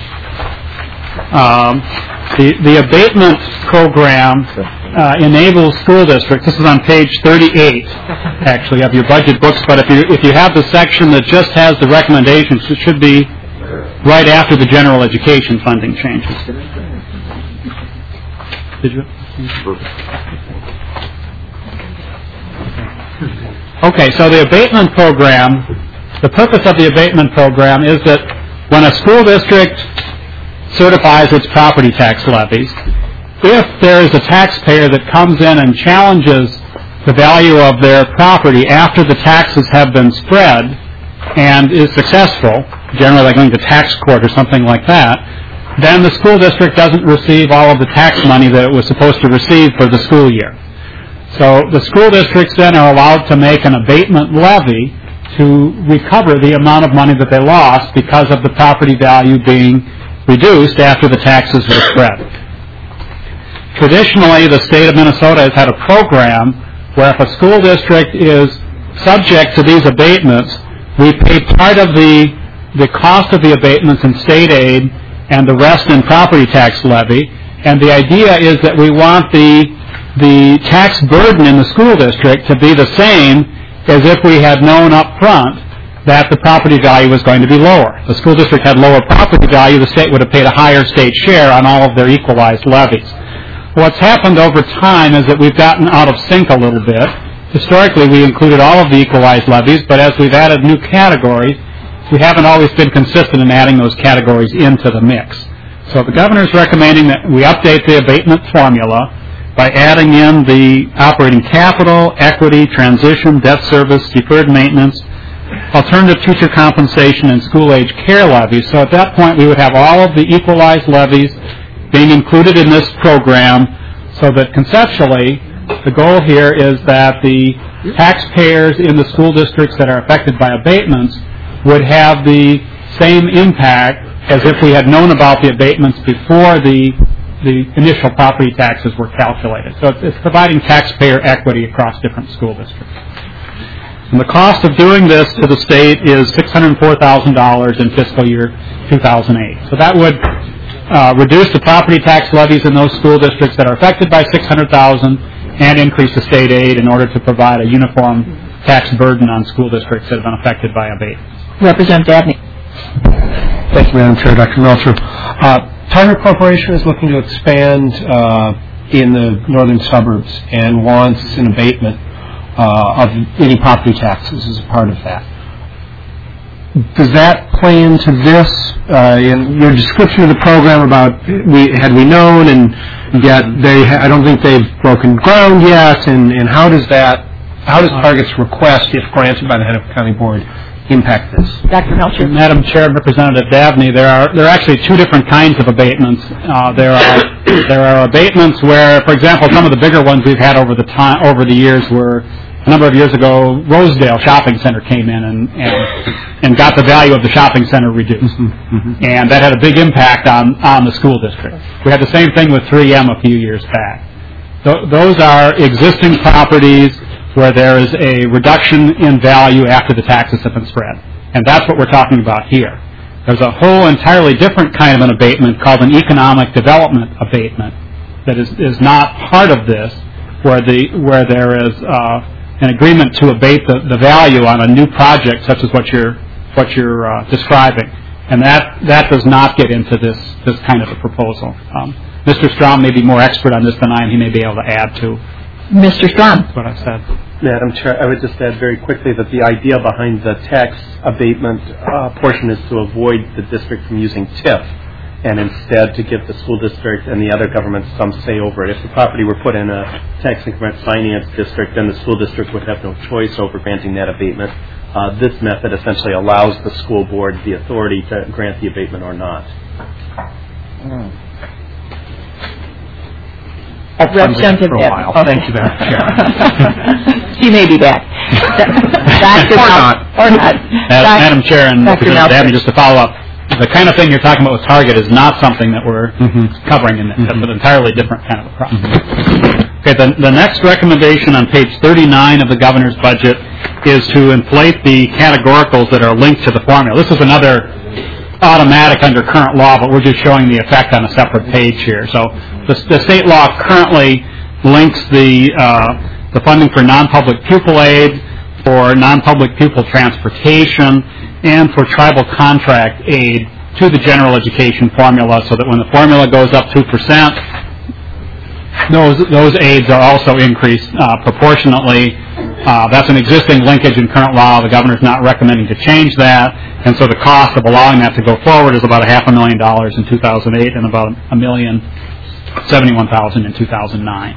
The abatement program enables school districts. This is on page 38, actually, of your budget books. But if you have the section that just has the recommendations, it should be right after the general education funding changes. Did you? Okay, so the abatement program, the purpose of the abatement program is that when a school district certifies its property tax levies, if there is a taxpayer that comes in and challenges the value of their property after the taxes have been spread and is successful, generally like going to tax court or something like that, then the school district doesn't receive all of the tax money that it was supposed to receive for the school year. So the school districts then are allowed to make an abatement levy to recover the amount of money that they lost because of the property value being reduced after the taxes were spread. Traditionally, the state of Minnesota has had a program where if a school district is subject to these abatements, we pay part of the cost of the abatements in state aid and the rest in property tax levy. And the idea is that we want the tax burden in the school district to be the same as if we had known up front that the property value was going to be lower. If the school district had lower property value, the state would have paid a higher state share on all of their equalized levies. What's happened over time is that we've gotten out of sync a little bit. Historically, we included all of the equalized levies, but as we've added new categories, we haven't always been consistent in adding those categories into the mix. So the governor is recommending that we update the abatement formula by adding in the operating capital, equity, transition, debt service, deferred maintenance, alternative teacher compensation, and school-age care levies. So at that point, we would have all of the equalized levies being included in this program so that conceptually, the goal here is that the taxpayers in the school districts that are affected by abatements would have the same impact as if we had known about the abatements before the initial property taxes were calculated. So it's providing taxpayer equity across different school districts. And the cost of doing this to the state is $604,000 in fiscal year 2008. So that would reduce the property tax levies in those school districts that are affected by $600,000 and increase the state aid in order to provide a uniform tax burden on school districts that have been affected by abatements. Representative Dabney. Thank you, Madam Chair. Dr. Melcher. Tiger Corporation is looking to expand in the northern suburbs and wants an abatement of any property taxes as a part of that. Does that play into this? In your description of the program about had we known, and yet I don't think they've broken ground yet, and how does Target's request, if granted by the Hennepin County Board, impact this? Dr. Melcher. Madam Chair, Representative Dabney, there are actually two different kinds of abatements. There are abatements where, for example, some of the bigger ones we've had over the years were a number of years ago, Rosedale Shopping Center came in and got the value of the shopping center reduced. Mm-hmm. And that had a big impact on the school district. We had the same thing with 3M a few years back. Those are existing properties where there is a reduction in value after the taxes have been spread. And that's what we're talking about here. There's a whole entirely different kind of an abatement called an economic development abatement, that is not part of this, where there is an agreement to abate the value on a new project such as what you're describing, and that does not get into this kind of a proposal. Mr. Strom may be more expert on this than I am. He may be able to add to Mr. Strom. what I said. Madam Chair, I would just add very quickly that the idea behind the tax abatement portion is to avoid the district from using TIF, and instead to give the school district and the other governments some say over it. If the property were put in a tax increment finance district, then the school district would have no choice over granting that abatement. This method essentially allows the school board the authority to grant the abatement or not. Representative for a while. Okay. Thank you, Madam Chair. She may be back. Or not. Madam Chair and Dr. Representative Meltzer. Dabney, just to follow up, the kind of thing you're talking about with Target is not something that we're covering in this. It's an entirely different kind of a process. Okay, the next recommendation on page 39 of the governor's budget is to inflate the categoricals that are linked to the formula. This is another automatic under current law, but we're just showing the effect on a separate page here. So the state law currently links the funding for non-public pupil aid, for non-public pupil transportation, and for tribal contract aid to the general education formula, so that when the formula goes up 2%, those aids are also increased proportionately. That's an existing linkage in current law. The governor's not recommending to change that, and so the cost of allowing that to go forward is about $500,000 in 2008 and about $1,071,000 in 2009.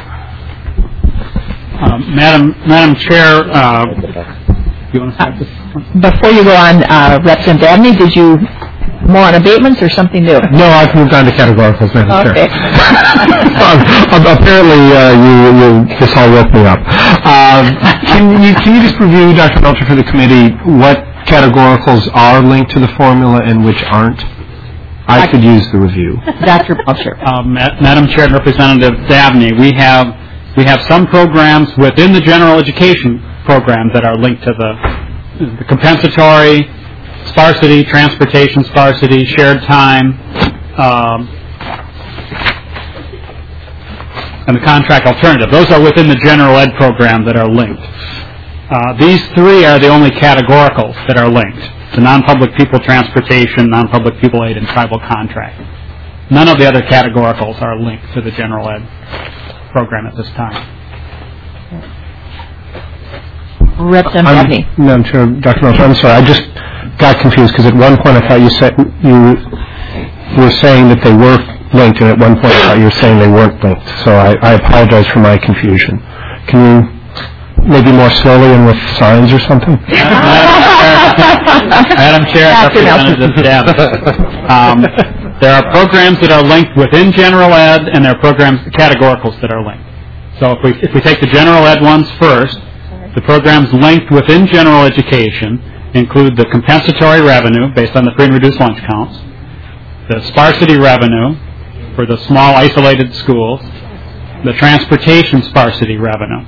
Madam Chair, you want to start this? Before you go on, Representative Dabney, did you more on abatements or something new? No, I've moved on to categoricals, Madam Okay. Chair. Apparently, this all woke me up. Can you just review, Dr. Melcher, for the committee, what categoricals are linked to the formula and which aren't? I could use the review. Dr. Melcher. Madam Chair and Representative Dabney, we have some programs within the general education program that are linked to the compensatory, sparsity, transportation sparsity, shared time, and the contract alternative. Those are within the general ed program that are linked. These three are the only categoricals that are linked: the non-public pupil transportation, non-public pupil aid, and tribal contract. None of the other categoricals are linked to the general ed program at this time. Representative Dabney. Madam Chair, Dr. Melcher, I'm sorry, I just got confused because at one point I thought you were saying that they were linked, and at one point I thought you were saying they weren't linked. So I apologize for my confusion. Can you maybe more slowly and with signs or something? Madam Chair, Representative Dabney. There are programs that are linked within general ed, and there are categoricals that are linked. So if we take the general ed ones first, the programs linked within general education include the compensatory revenue based on the free and reduced lunch counts, the sparsity revenue for the small isolated schools, the transportation sparsity revenue,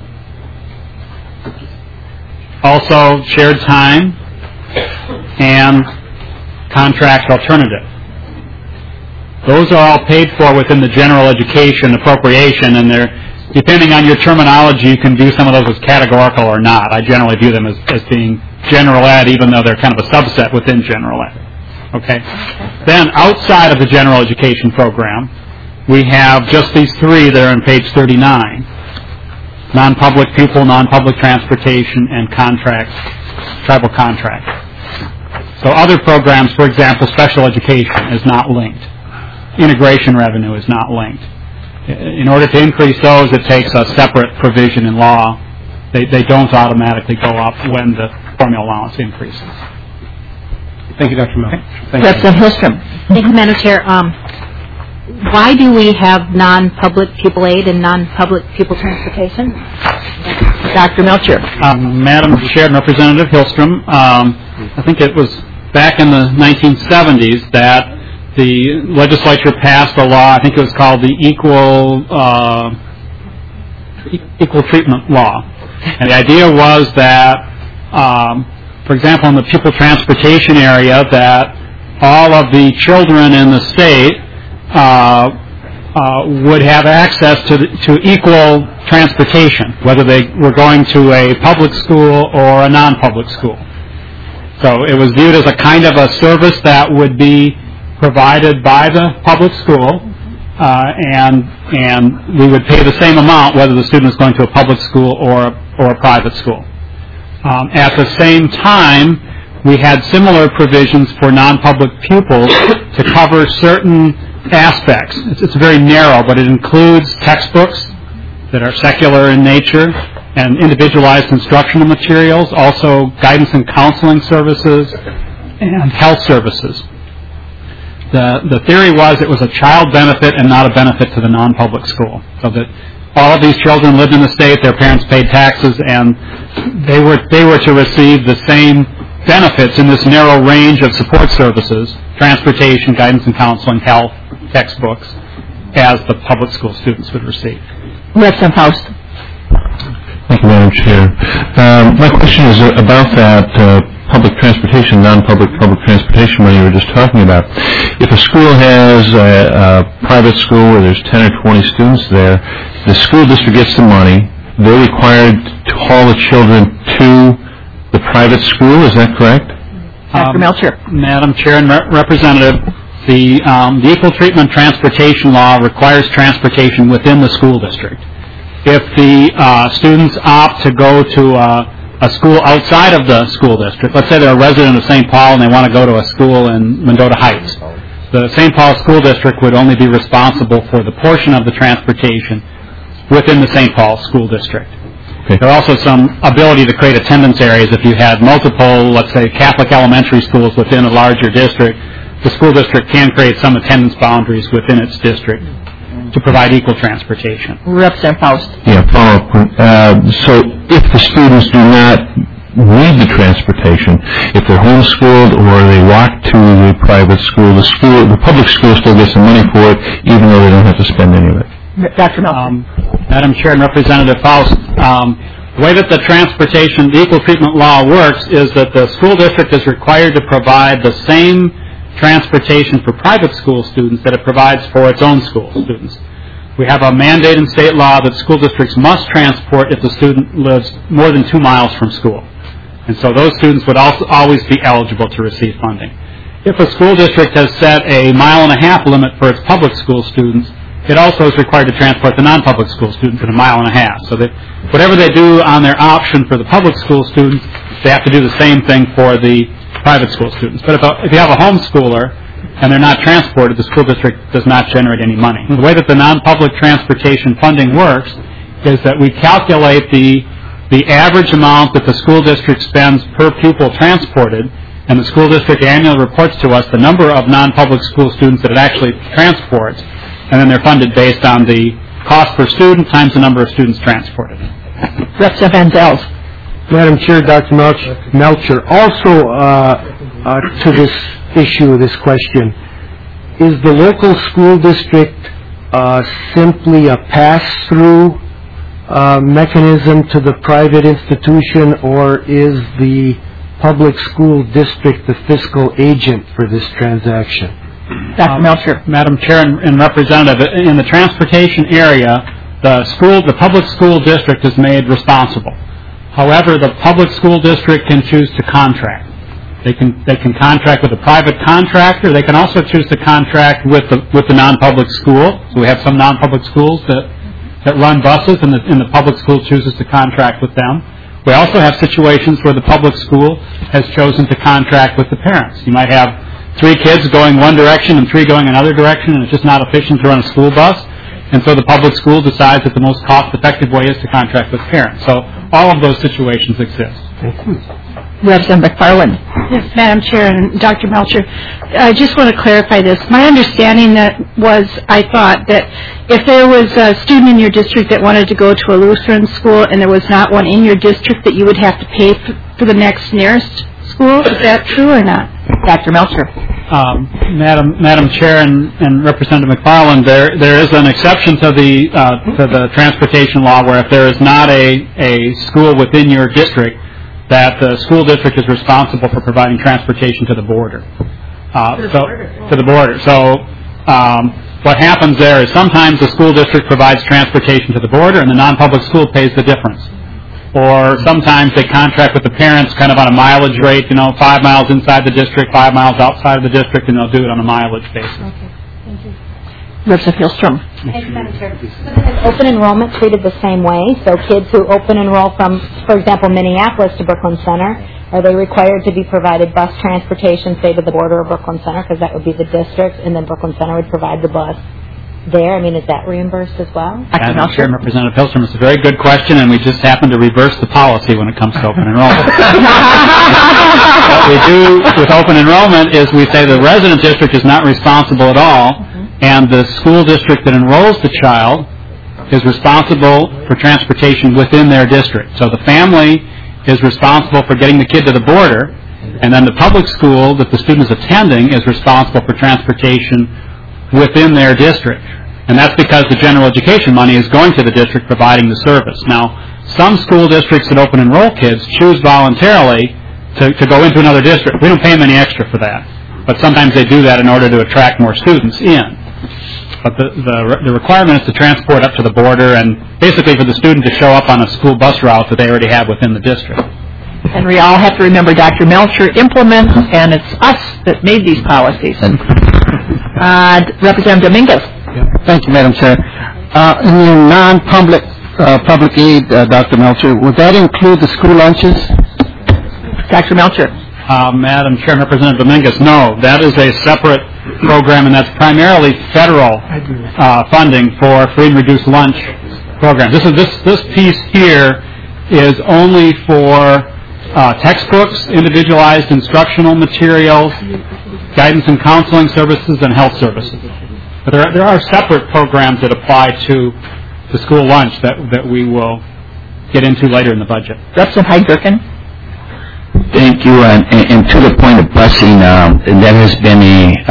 also shared time and contract alternative. Those are all paid for within the general education appropriation, and they're, depending on your terminology, you can view some of those as categorical or not. I generally view them as being general ed, even though they're kind of a subset within general ed. Okay? Then, outside of the general education program, we have just these three that are on page 39. Non-public pupil, non-public transportation, and tribal contract. So other programs, for example, special education is not linked. Integration revenue is not linked. In order to increase those, it takes a separate provision in law. They don't automatically go up when the formula allowance increases. Thank you, Dr. Mel. Representative Hillstrom. Thank you, Madam Chair. Why do we have non-public pupil aid and non-public pupil transportation? Dr. Melcher. Madam Chair and Representative Hillstrom, I think it was back in the 1970s that the legislature passed a law, I think it was called the Equal Treatment Law. And the idea was that, for example, in the pupil transportation area, that all of the children in the state would have access to equal transportation, whether they were going to a public school or a non-public school. So it was viewed as a kind of a service that would be provided by the public school, and we would pay the same amount whether the student was going to a public school or a private school. At the same time, we had similar provisions for non-public pupils to cover certain aspects. It's very narrow, but it includes textbooks that are secular in nature and individualized instructional materials, also guidance and counseling services and health services. The theory was it was a child benefit and not a benefit to the non-public school, so that all of these children lived in the state, their parents paid taxes, and they were to receive the same benefits in this narrow range of support services, transportation, guidance and counseling, health, textbooks, as the public school students would receive. Representative Faust. Thank you, Madam Chair. My question is about that public transportation, non-public public transportation money you were just talking about. If a school has a private school where there's 10 or 20 students there, the school district gets the money. They're required to haul the children to the private school. Is that correct? Dr. Melcher. Madam Chair and Representative, the Equal Treatment Transportation Law requires transportation within the school district. If the students opt to go to a school outside of the school district, let's say they're a resident of St. Paul and they want to go to a school in Mendota Heights, the St. Paul School District would only be responsible for the portion of the transportation within the St. Paul School District. Okay. There are also some ability to create attendance areas if you had multiple, let's say, Catholic elementary schools within a larger district. The school district can create some attendance boundaries within its district to provide equal transportation. Representative Faust. Yeah, follow-up. So if the students do not need the transportation, if they're homeschooled or they walk to the private school, the public school still gets the money for it, even though they don't have to spend any of it. Dr. Melcher. Madam Chair and Representative Faust, the way that the transportation, the Equal Treatment Law works is that the school district is required to provide the same transportation for private school students that it provides for its own school students. We have a mandate in state law that school districts must transport if the student lives more than 2 miles from school. And so those students would also always be eligible to receive funding. If a school district has set a 1.5 mile limit for its public school students, it also is required to transport the non-public school students at 1.5 miles. So that whatever they do on their option for the public school students, they have to do the same thing for the private school students. But if you have a homeschooler and they're not transported, the school district does not generate any money. The way that the non-public transportation funding works is that we calculate the average amount that the school district spends per pupil transported, and the school district annually reports to us the number of non-public school students that it actually transports, and then they're funded based on the cost per student times the number of students transported. Representative Van Zels. Madam Chair, Dr. Melcher, also to this issue, this question, is the local school district simply a pass-through mechanism to the private institution, or is the public school district the fiscal agent for this transaction? Dr. Melcher. Madam Chair and Representative, in the transportation area, the public school district is made responsible. However, the public school district can choose to contract. They can contract with a private contractor. They can also choose to contract with the non-public school. So we have some non-public schools that run buses, and the public school chooses to contract with them. We also have situations where the public school has chosen to contract with the parents. You might have 3 kids going one direction and 3 going another direction, and it's just not efficient to run a school bus. And so the public school decides that the most cost-effective way is to contract with parents. So all of those situations exist. Representative McFarland. Yes, Madam Chair and Dr. Melcher, I just want to clarify this. My understanding I thought that if there was a student in your district that wanted to go to a Lutheran school and there was not one in your district, that you would have to pay for the next nearest school. Is that true or not? Dr. Melcher. Madam Chair and Representative McFarland, there is an exception to the transportation law where if there is not a school within your district, that the school district is responsible for providing transportation to the border. To the border. So what happens there is sometimes the school district provides transportation to the border and the non-public school pays the difference. Or sometimes they contract with the parents kind of on a mileage rate, 5 miles inside the district, 5 miles outside of the district, and they'll do it on a mileage basis. Okay, thank you. Representative Hillstrom. Thank you, Madam Chair. So is open enrollment treated the same way? So kids who open enroll from, for example, Minneapolis to Brooklyn Center, are they required to be provided bus transportation, say, to the border of Brooklyn Center, because that would be the district, and then Brooklyn Center would provide the bus there? I mean, is that reimbursed as well? Madam Chair, Representative Hillstrom, it's a very good question, and we just happen to reverse the policy when it comes to open enrollment. What we do with open enrollment is we say the resident district is not responsible at all, and the school district that enrolls the child is responsible for transportation within their district. So the family is responsible for getting the kid to the border, and then the public school that the student is attending is responsible for transportation within their district. And that's because the general education money is going to the district providing the service. Now, some school districts that open enroll kids choose voluntarily to go into another district. We don't pay them any extra for that. But sometimes they do that in order to attract more students in. But the requirement is to transport up to the border and basically for the student to show up on a school bus route that they already have within the district. And we all have to remember Dr. Melcher implements, and it's us that made these policies. Representative Dominguez. Thank you, Madam Chair. In your non-public public aid, Dr. Melcher, would that include the school lunches? Dr. Melcher. Madam Chair, Representative Dominguez, no. That is a separate program, and that's primarily federal funding for free and reduced lunch programs. This piece here is only for textbooks, individualized instructional materials, guidance and counseling services, and health services. But there are separate programs that apply to the school lunch that we will get into later in the budget. Representative Heidgerken. Thank you. And to the point of busing, that has been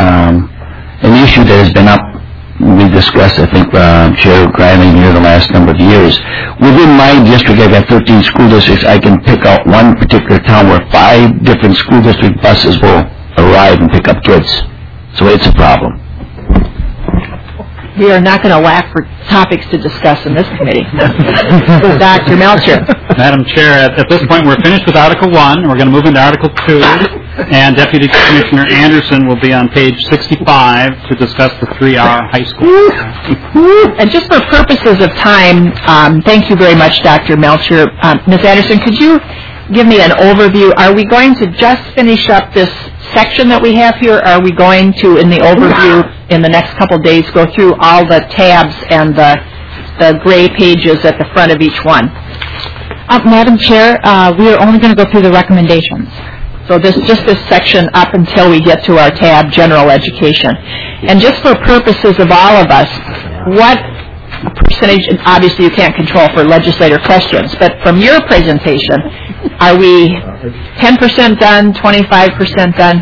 an issue that has been up. We discussed, I think, Chair Greiling here the last number of years. Within my district, I've got 13 school districts. I can pick out one particular town where 5 different school district buses will arrive and pick up kids. So it's a problem. We are not going to lack for topics to discuss in this committee. Dr. Melcher. Madam Chair, at this point we're finished with Article 1. We're going to move into Article 2. And Deputy Commissioner Anderson will be on page 65 to discuss the 3R high school. And just for purposes of time, thank you very much, Dr. Melcher. Ms. Anderson, could you give me an overview? Are we going to just finish up this section that we have here? Or are we going to, in the overview, in the next couple of days, go through all the tabs and the gray pages at the front of each one? Madam Chair, we are only going to go through the recommendations. So just this section up until we get to our tab, General Education. And just for purposes of all of us, what percentage, and obviously you can't control for legislator questions, but from your presentation, are we 10% done, 25% done?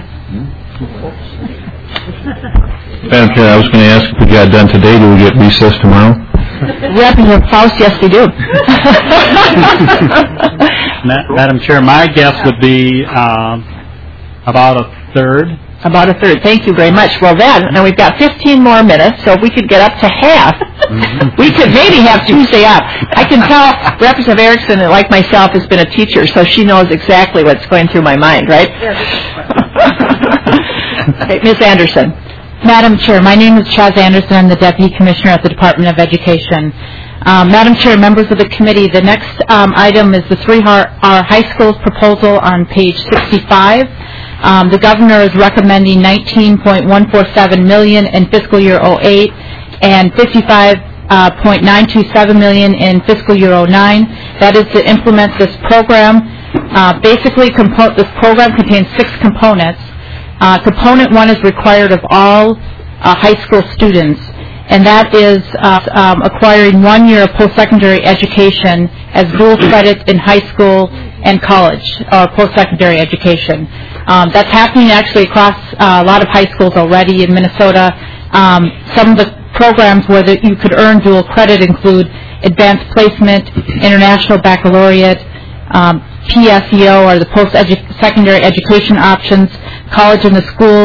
Madam Chair, I was going to ask if we got done today. Do we get recess tomorrow? Representative Faust, yes, we do. Madam Chair, my guess would be about a third. About a third. Thank you very much. Well, now we've got 15 more minutes, so if we could get up to half, we could maybe have Tuesday off. I can tell Representative Erickson, like myself, has been a teacher, so she knows exactly what's going through my mind, right? Okay, Ms. Anderson. Madam Chair, my name is Chaz Anderson. I'm the Deputy Commissioner at the Department of Education. Madam Chair, members of the committee, the next item is the 3R high school's proposal on page 65. The governor is recommending $19.147 million in fiscal year 08 and $55.927 million in fiscal year 09. That is to implement this program. Basically, this program contains 6 components. Component 1 is required of all high school students, and that is acquiring 1 year of post-secondary education as dual credit in high school and college, or post-secondary education. That's happening actually across a lot of high schools already in Minnesota. Some of the programs where you could earn dual credit include advanced placement, international baccalaureate, PSEO, or the post-secondary education options, college in the schools,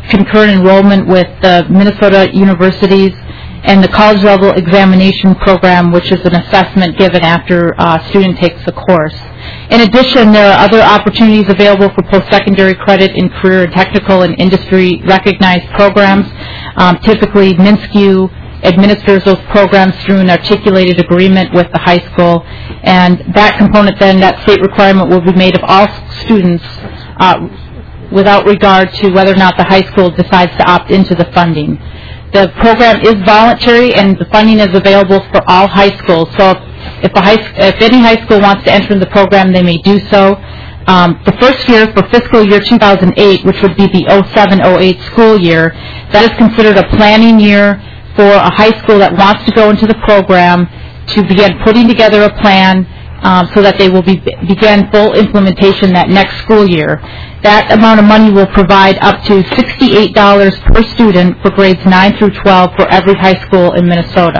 concurrent enrollment with the Minnesota universities and the college level examination program, which is an assessment given after a student takes the course. In addition, there are other opportunities available for post-secondary credit in career, technical, and industry recognized programs. Typically, MNSCU administers those programs through an articulated agreement with the high school, and that component then, that state requirement, will be made of all students without regard to whether or not the high school decides to opt into the funding. The program is voluntary, and the funding is available for all high schools. So if any high school wants to enter in the program, they may do so. The first year, for fiscal year 2008, which would be the 07-08 school year, that is considered a planning year for a high school that wants to go into the program to begin putting together a plan so that they will begin full implementation that next school year. That amount of money will provide up to $68 per student for grades 9 through 12 for every high school in Minnesota.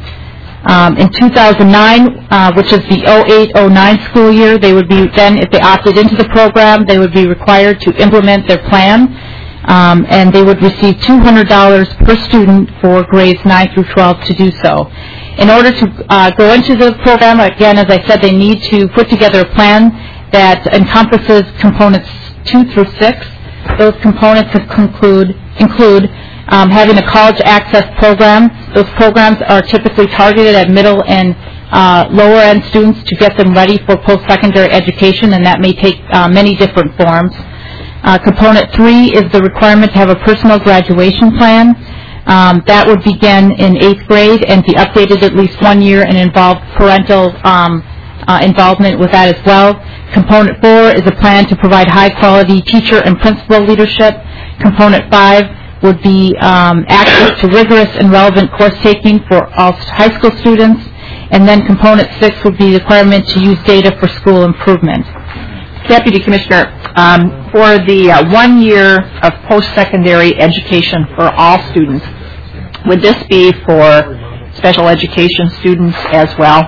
In 2009, which is the 08-09 school year, they would be then, if they opted into the program, they would be required to implement their plan, and they would receive $200 per student for grades 9 through 12 to do so. In order to go into the program, again, as I said, they need to put together a plan that encompasses components 2 through 6. Those components include having a college access program. Those programs are typically targeted at middle and lower-end students to get them ready for post-secondary education, and that may take many different forms. Component 3 is the requirement to have a personal graduation plan. That would begin in 8th grade and be updated at least 1 year and involve parental involvement with that as well. Component 4 is a plan to provide high-quality teacher and principal leadership. Component 5 would be access to rigorous and relevant course taking for all high school students. And then Component 6 would be the requirement to use data for school improvement. Deputy Commissioner, for the 1 year of post-secondary education for all students, would this be for special education students as well?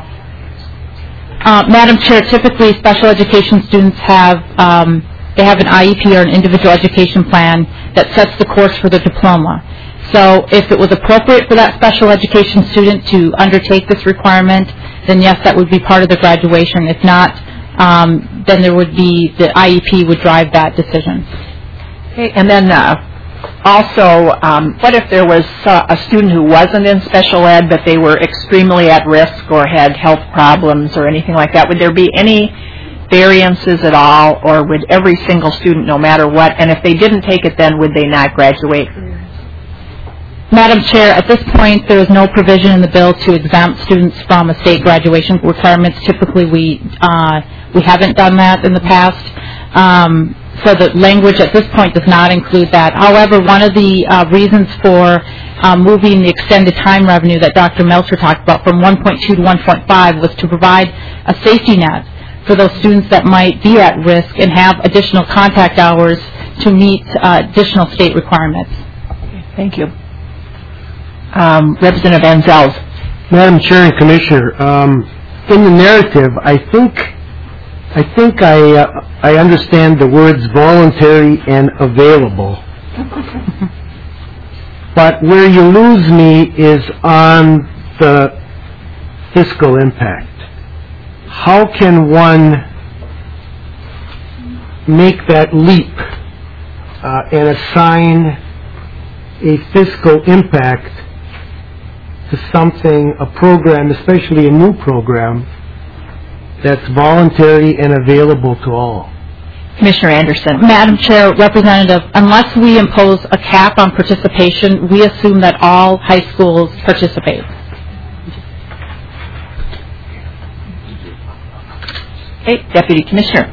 Madam Chair, typically special education students have they have an IEP or an individual education plan that sets the course for the diploma. So if it was appropriate for that special education student to undertake this requirement, then yes, that would be part of the graduation. If not, then there would be, the IEP would drive that decision. Okay, and then also, what if there was a student who wasn't in special ed, but they were extremely at risk or had health problems or anything like that? Would there be any variances at all, or would every single student, no matter what, and if they didn't take it, then would they not graduate? Madam Chair, at this point, there is no provision in the bill to exempt students from a state graduation requirements. Typically, we haven't done that in the past. So the language at this point does not include that. However, one of the reasons for moving the extended time revenue that Dr. Melcher talked about from 1.2 to 1.5 was to provide a safety net for those students that might be at risk and have additional contact hours to meet additional state requirements. Thank you. Representative Anzels. Madam Chair and Commissioner, in the narrative, I think I understand the words voluntary and available. But where you lose me is on the fiscal impact. How can one make that leap and assign a fiscal impact to something, a program, especially a new program, that's voluntary and available to all? Commissioner Anderson. Madam Chair, Representative, unless we impose a cap on participation, we assume that all high schools participate. Okay, Deputy Commissioner.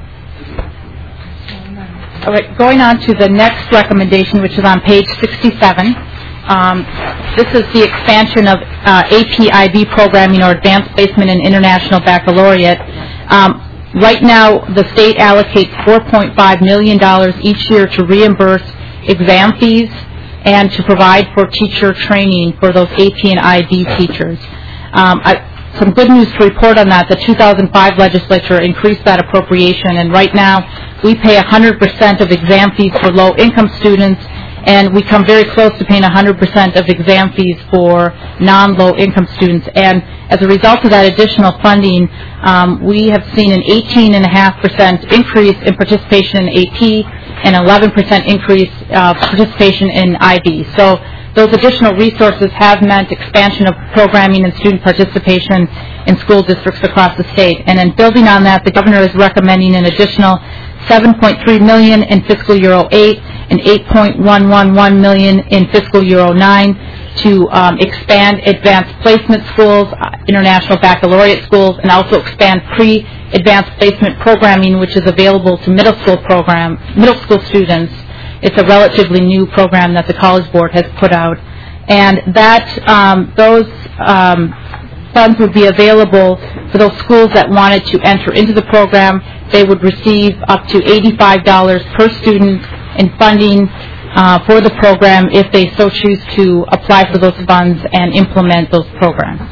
All right, going on to the next recommendation, which is on page 67. This is the expansion of AP/IB programming, or Advanced Placement in International Baccalaureate. Right now, the state allocates $4.5 million each year to reimburse exam fees and to provide for teacher training for those AP and IB teachers. Some good news to report on that. The 2005 legislature increased that appropriation, and right now we pay 100% of exam fees for low-income students and we come very close to paying 100% of exam fees for non-low-income students. And as a result of that additional funding, we have seen an 18.5% increase in participation in AP and 11% increase participation in IB. So those additional resources have meant expansion of programming and student participation in school districts across the state. And in building on that, the governor is recommending an additional $7.3 million in fiscal year 08 and $8.111 million in fiscal year 09 to expand advanced placement schools, international baccalaureate schools, and also expand pre-advanced placement programming, which is available to middle school students. It's a relatively new program that the College Board has put out, and that those funds would be available for those schools that wanted to enter into the program. They would receive up to $85 per student in funding for the program if they so choose to apply for those funds and implement those programs.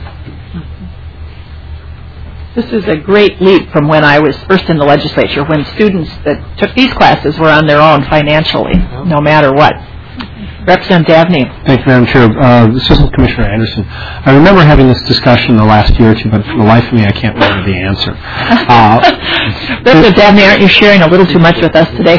This is a great leap from when I was first in the legislature, when students that took these classes were on their own financially, no matter what. Representative Dabney. Thank you, Madam Chair. Assistant Commissioner Anderson, I remember having this discussion the last year or two, but for the life of me, I can't remember the answer. Representative Dabney, aren't you sharing a little too much with us today?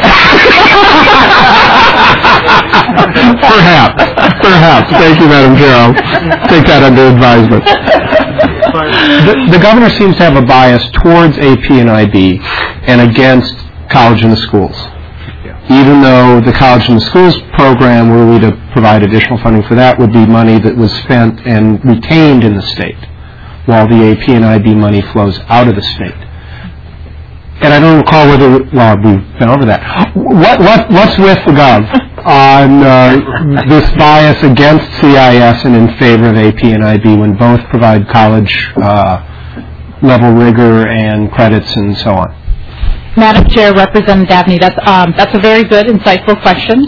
Perhaps. Thank you, Madam Chair. I'll take that under advisement. The governor seems to have a bias towards AP and IB and against college in the schools. Even though the College in the Schools program, were we to provide additional funding for that, would be money that was spent and retained in the state, while the AP and IB money flows out of the state. And I don't recall whether, well, we've been over that. What's with the Gov on this bias against CIS and in favor of AP and IB when both provide college level rigor and credits and so on? Madam Chair, Representative Dabney, that's a very good, insightful question.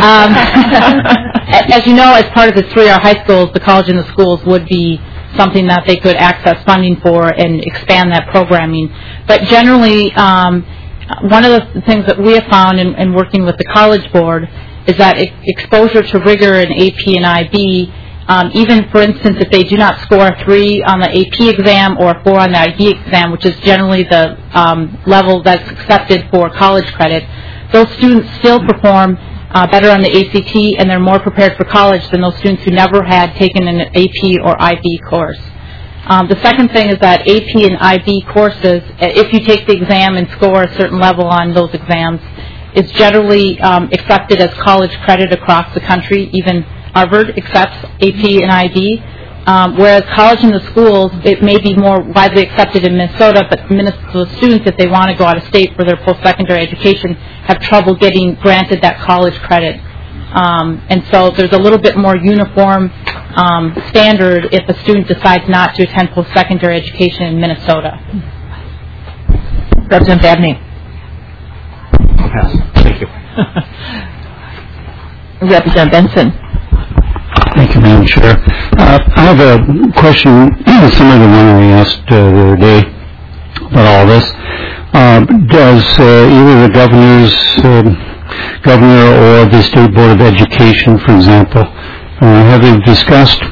As you know, as part of the 3R high schools, the College in the Schools would be something that they could access funding for and expand that programming. But generally, one of the things that we have found in working with the College Board is that exposure to rigor in AP and IB, even, for instance, if they do not score a 3 on the AP exam or a 4 on the IB exam, which is generally the level that's accepted for college credit, those students still perform better on the ACT, and they're more prepared for college than those students who never had taken an AP or IB course. The second thing is that AP and IB courses, if you take the exam and score a certain level on those exams, is generally accepted as college credit across the country. Even Harvard accepts AP and IB, whereas College in the Schools, it may be more widely accepted in Minnesota, but Minnesota students, if they want to go out of state for their post-secondary education, have trouble getting granted that college credit. And so there's a little bit more uniform standard if a student decides not to attend post-secondary education in Minnesota. Representative Dabney. Thank you. Representative Benson. Thank you, Madam Chair. I have a question similar to the one we asked the other day about all this. Does either the governor or the State Board of Education, for example, have they discussed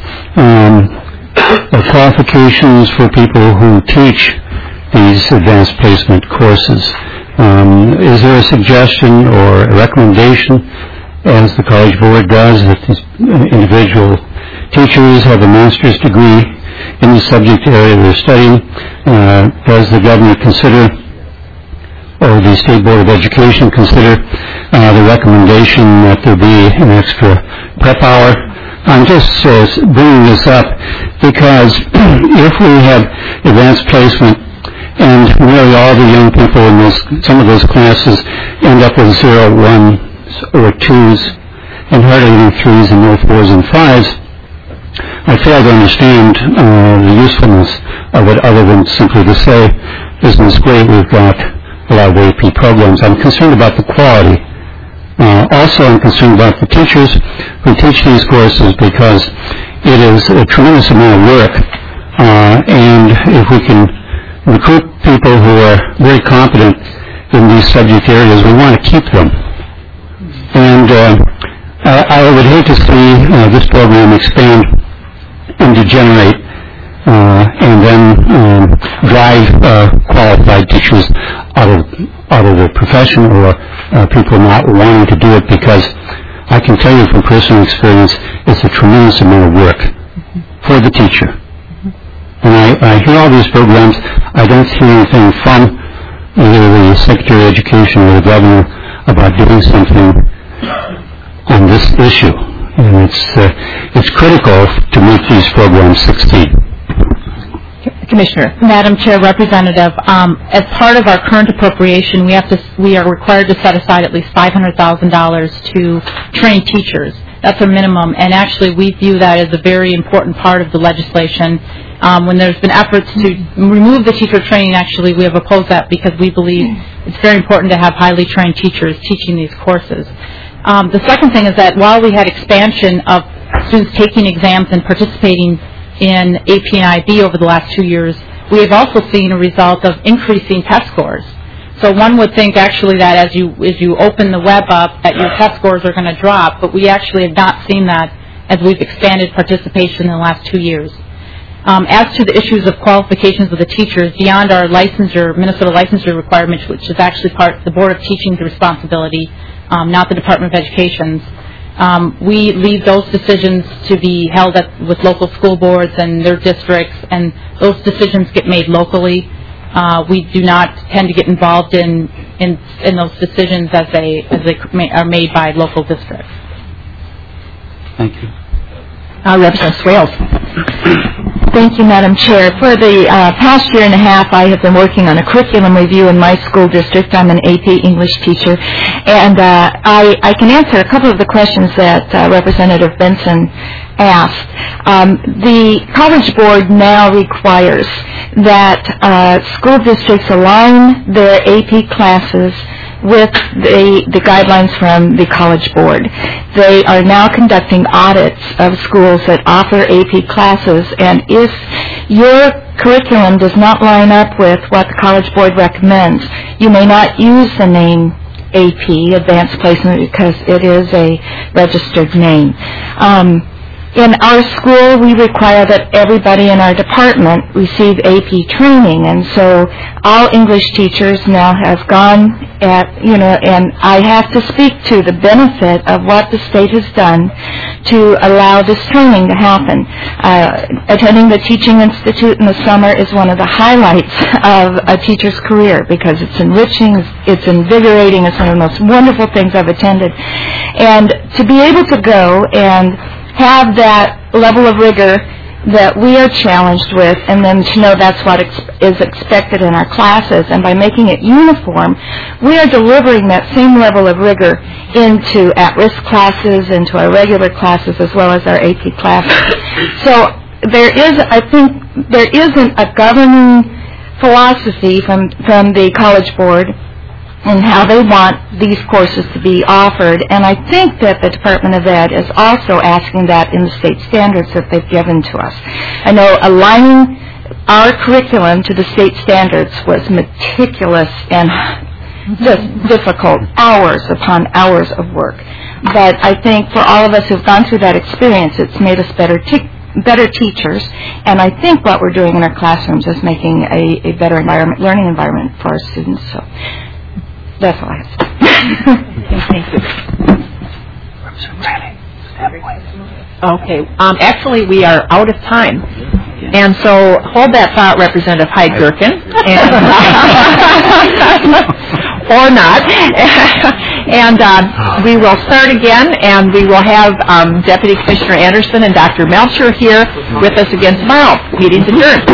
qualifications for people who teach these advanced placement courses? Is there a suggestion or a recommendation, as the College Board does, that these individual teachers have a master's degree in the subject area they're studying? Does the governor consider, or the State Board of Education consider, the recommendation that there be an extra prep hour? I'm just bringing this up because if we have advanced placement and nearly all the young people in some of those classes end up with 0, 1, or 2s, and hardly any 3s and no 4s and 5s, I fail to understand the usefulness of it other than simply to say, isn't this great, we've got a lot of AP programs. I'm concerned about the quality. Also, I'm concerned about the teachers who teach these courses because it is a tremendous amount of work, and if we can recruit people who are very competent in these subject areas, we want to keep them. And I would hate to see this program expand and degenerate and then drive qualified teachers out of the profession, or people not wanting to do it, because I can tell you from personal experience, it's a tremendous amount of work for the teacher. And I hear all these programs. I don't see anything from either the Secretary of Education or the Governor about doing something on this issue. And it's critical to make these programs succeed. Commissioner. Madam Chair, Representative, as part of our current appropriation, we are required to set aside at least $500,000 to train teachers. That's a minimum, and actually we view that as a very important part of the legislation. When there's been efforts to remove the teacher training, actually we have opposed that because we believe it's very important to have highly trained teachers teaching these courses. The second thing is that while we had expansion of students taking exams and participating in AP and IB over the last 2 years, we have also seen a result of increasing test scores. So one would think actually that as you open the web up that your test scores are going to drop, but we actually have not seen that as we've expanded participation in the last 2 years. As to the issues of qualifications of the teachers, beyond our licensure, Minnesota licensure requirements, which is actually part of the Board of Teaching's responsibility, not the Department of Education's, we leave those decisions to be held with local school boards and their districts, and those decisions get made locally. We do not tend to get involved in those decisions as they are made by local districts. Thank you. Representative Swales. Thank you, Madam Chair. For the past year and a half, I have been working on a curriculum review in my school district. I'm an AP English teacher, and I can answer a couple of the questions that Representative Benson asked. The College Board now requires that school districts align their AP classes with the guidelines from the College Board. They are now conducting audits of schools that offer AP classes, and if your curriculum does not line up with what the College Board recommends, you may not use the name AP, Advanced Placement, because it is a registered name. In our school, we require that everybody in our department receive AP training, and so all English teachers now have gone and I have to speak to the benefit of what the state has done to allow this training to happen. Attending the Teaching Institute in the summer is one of the highlights of a teacher's career because it's enriching, it's invigorating, it's one of the most wonderful things I've attended. And to be able to go and have that level of rigor that we are challenged with, and then to know that's what is expected in our classes, and by making it uniform, we are delivering that same level of rigor into at-risk classes, into our regular classes, as well as our AP classes. So I think there isn't a governing philosophy from the College Board and how they want these courses to be offered. And I think that the Department of Ed is also asking that in the state standards that they've given to us. I know aligning our curriculum to the state standards was meticulous and just difficult, hours upon hours of work. But I think for all of us who've gone through that experience, it's made us better teachers, and I think what we're doing in our classrooms is making a better learning environment for our students. So that's all I have to say. Thank you. Okay. Actually, we are out of time. And so hold that thought, Representative Hyde-Gerken. Or not. And we will start again, and we will have Deputy Commissioner Anderson and Dr. Melcher here with us again tomorrow. Meeting's adjourned.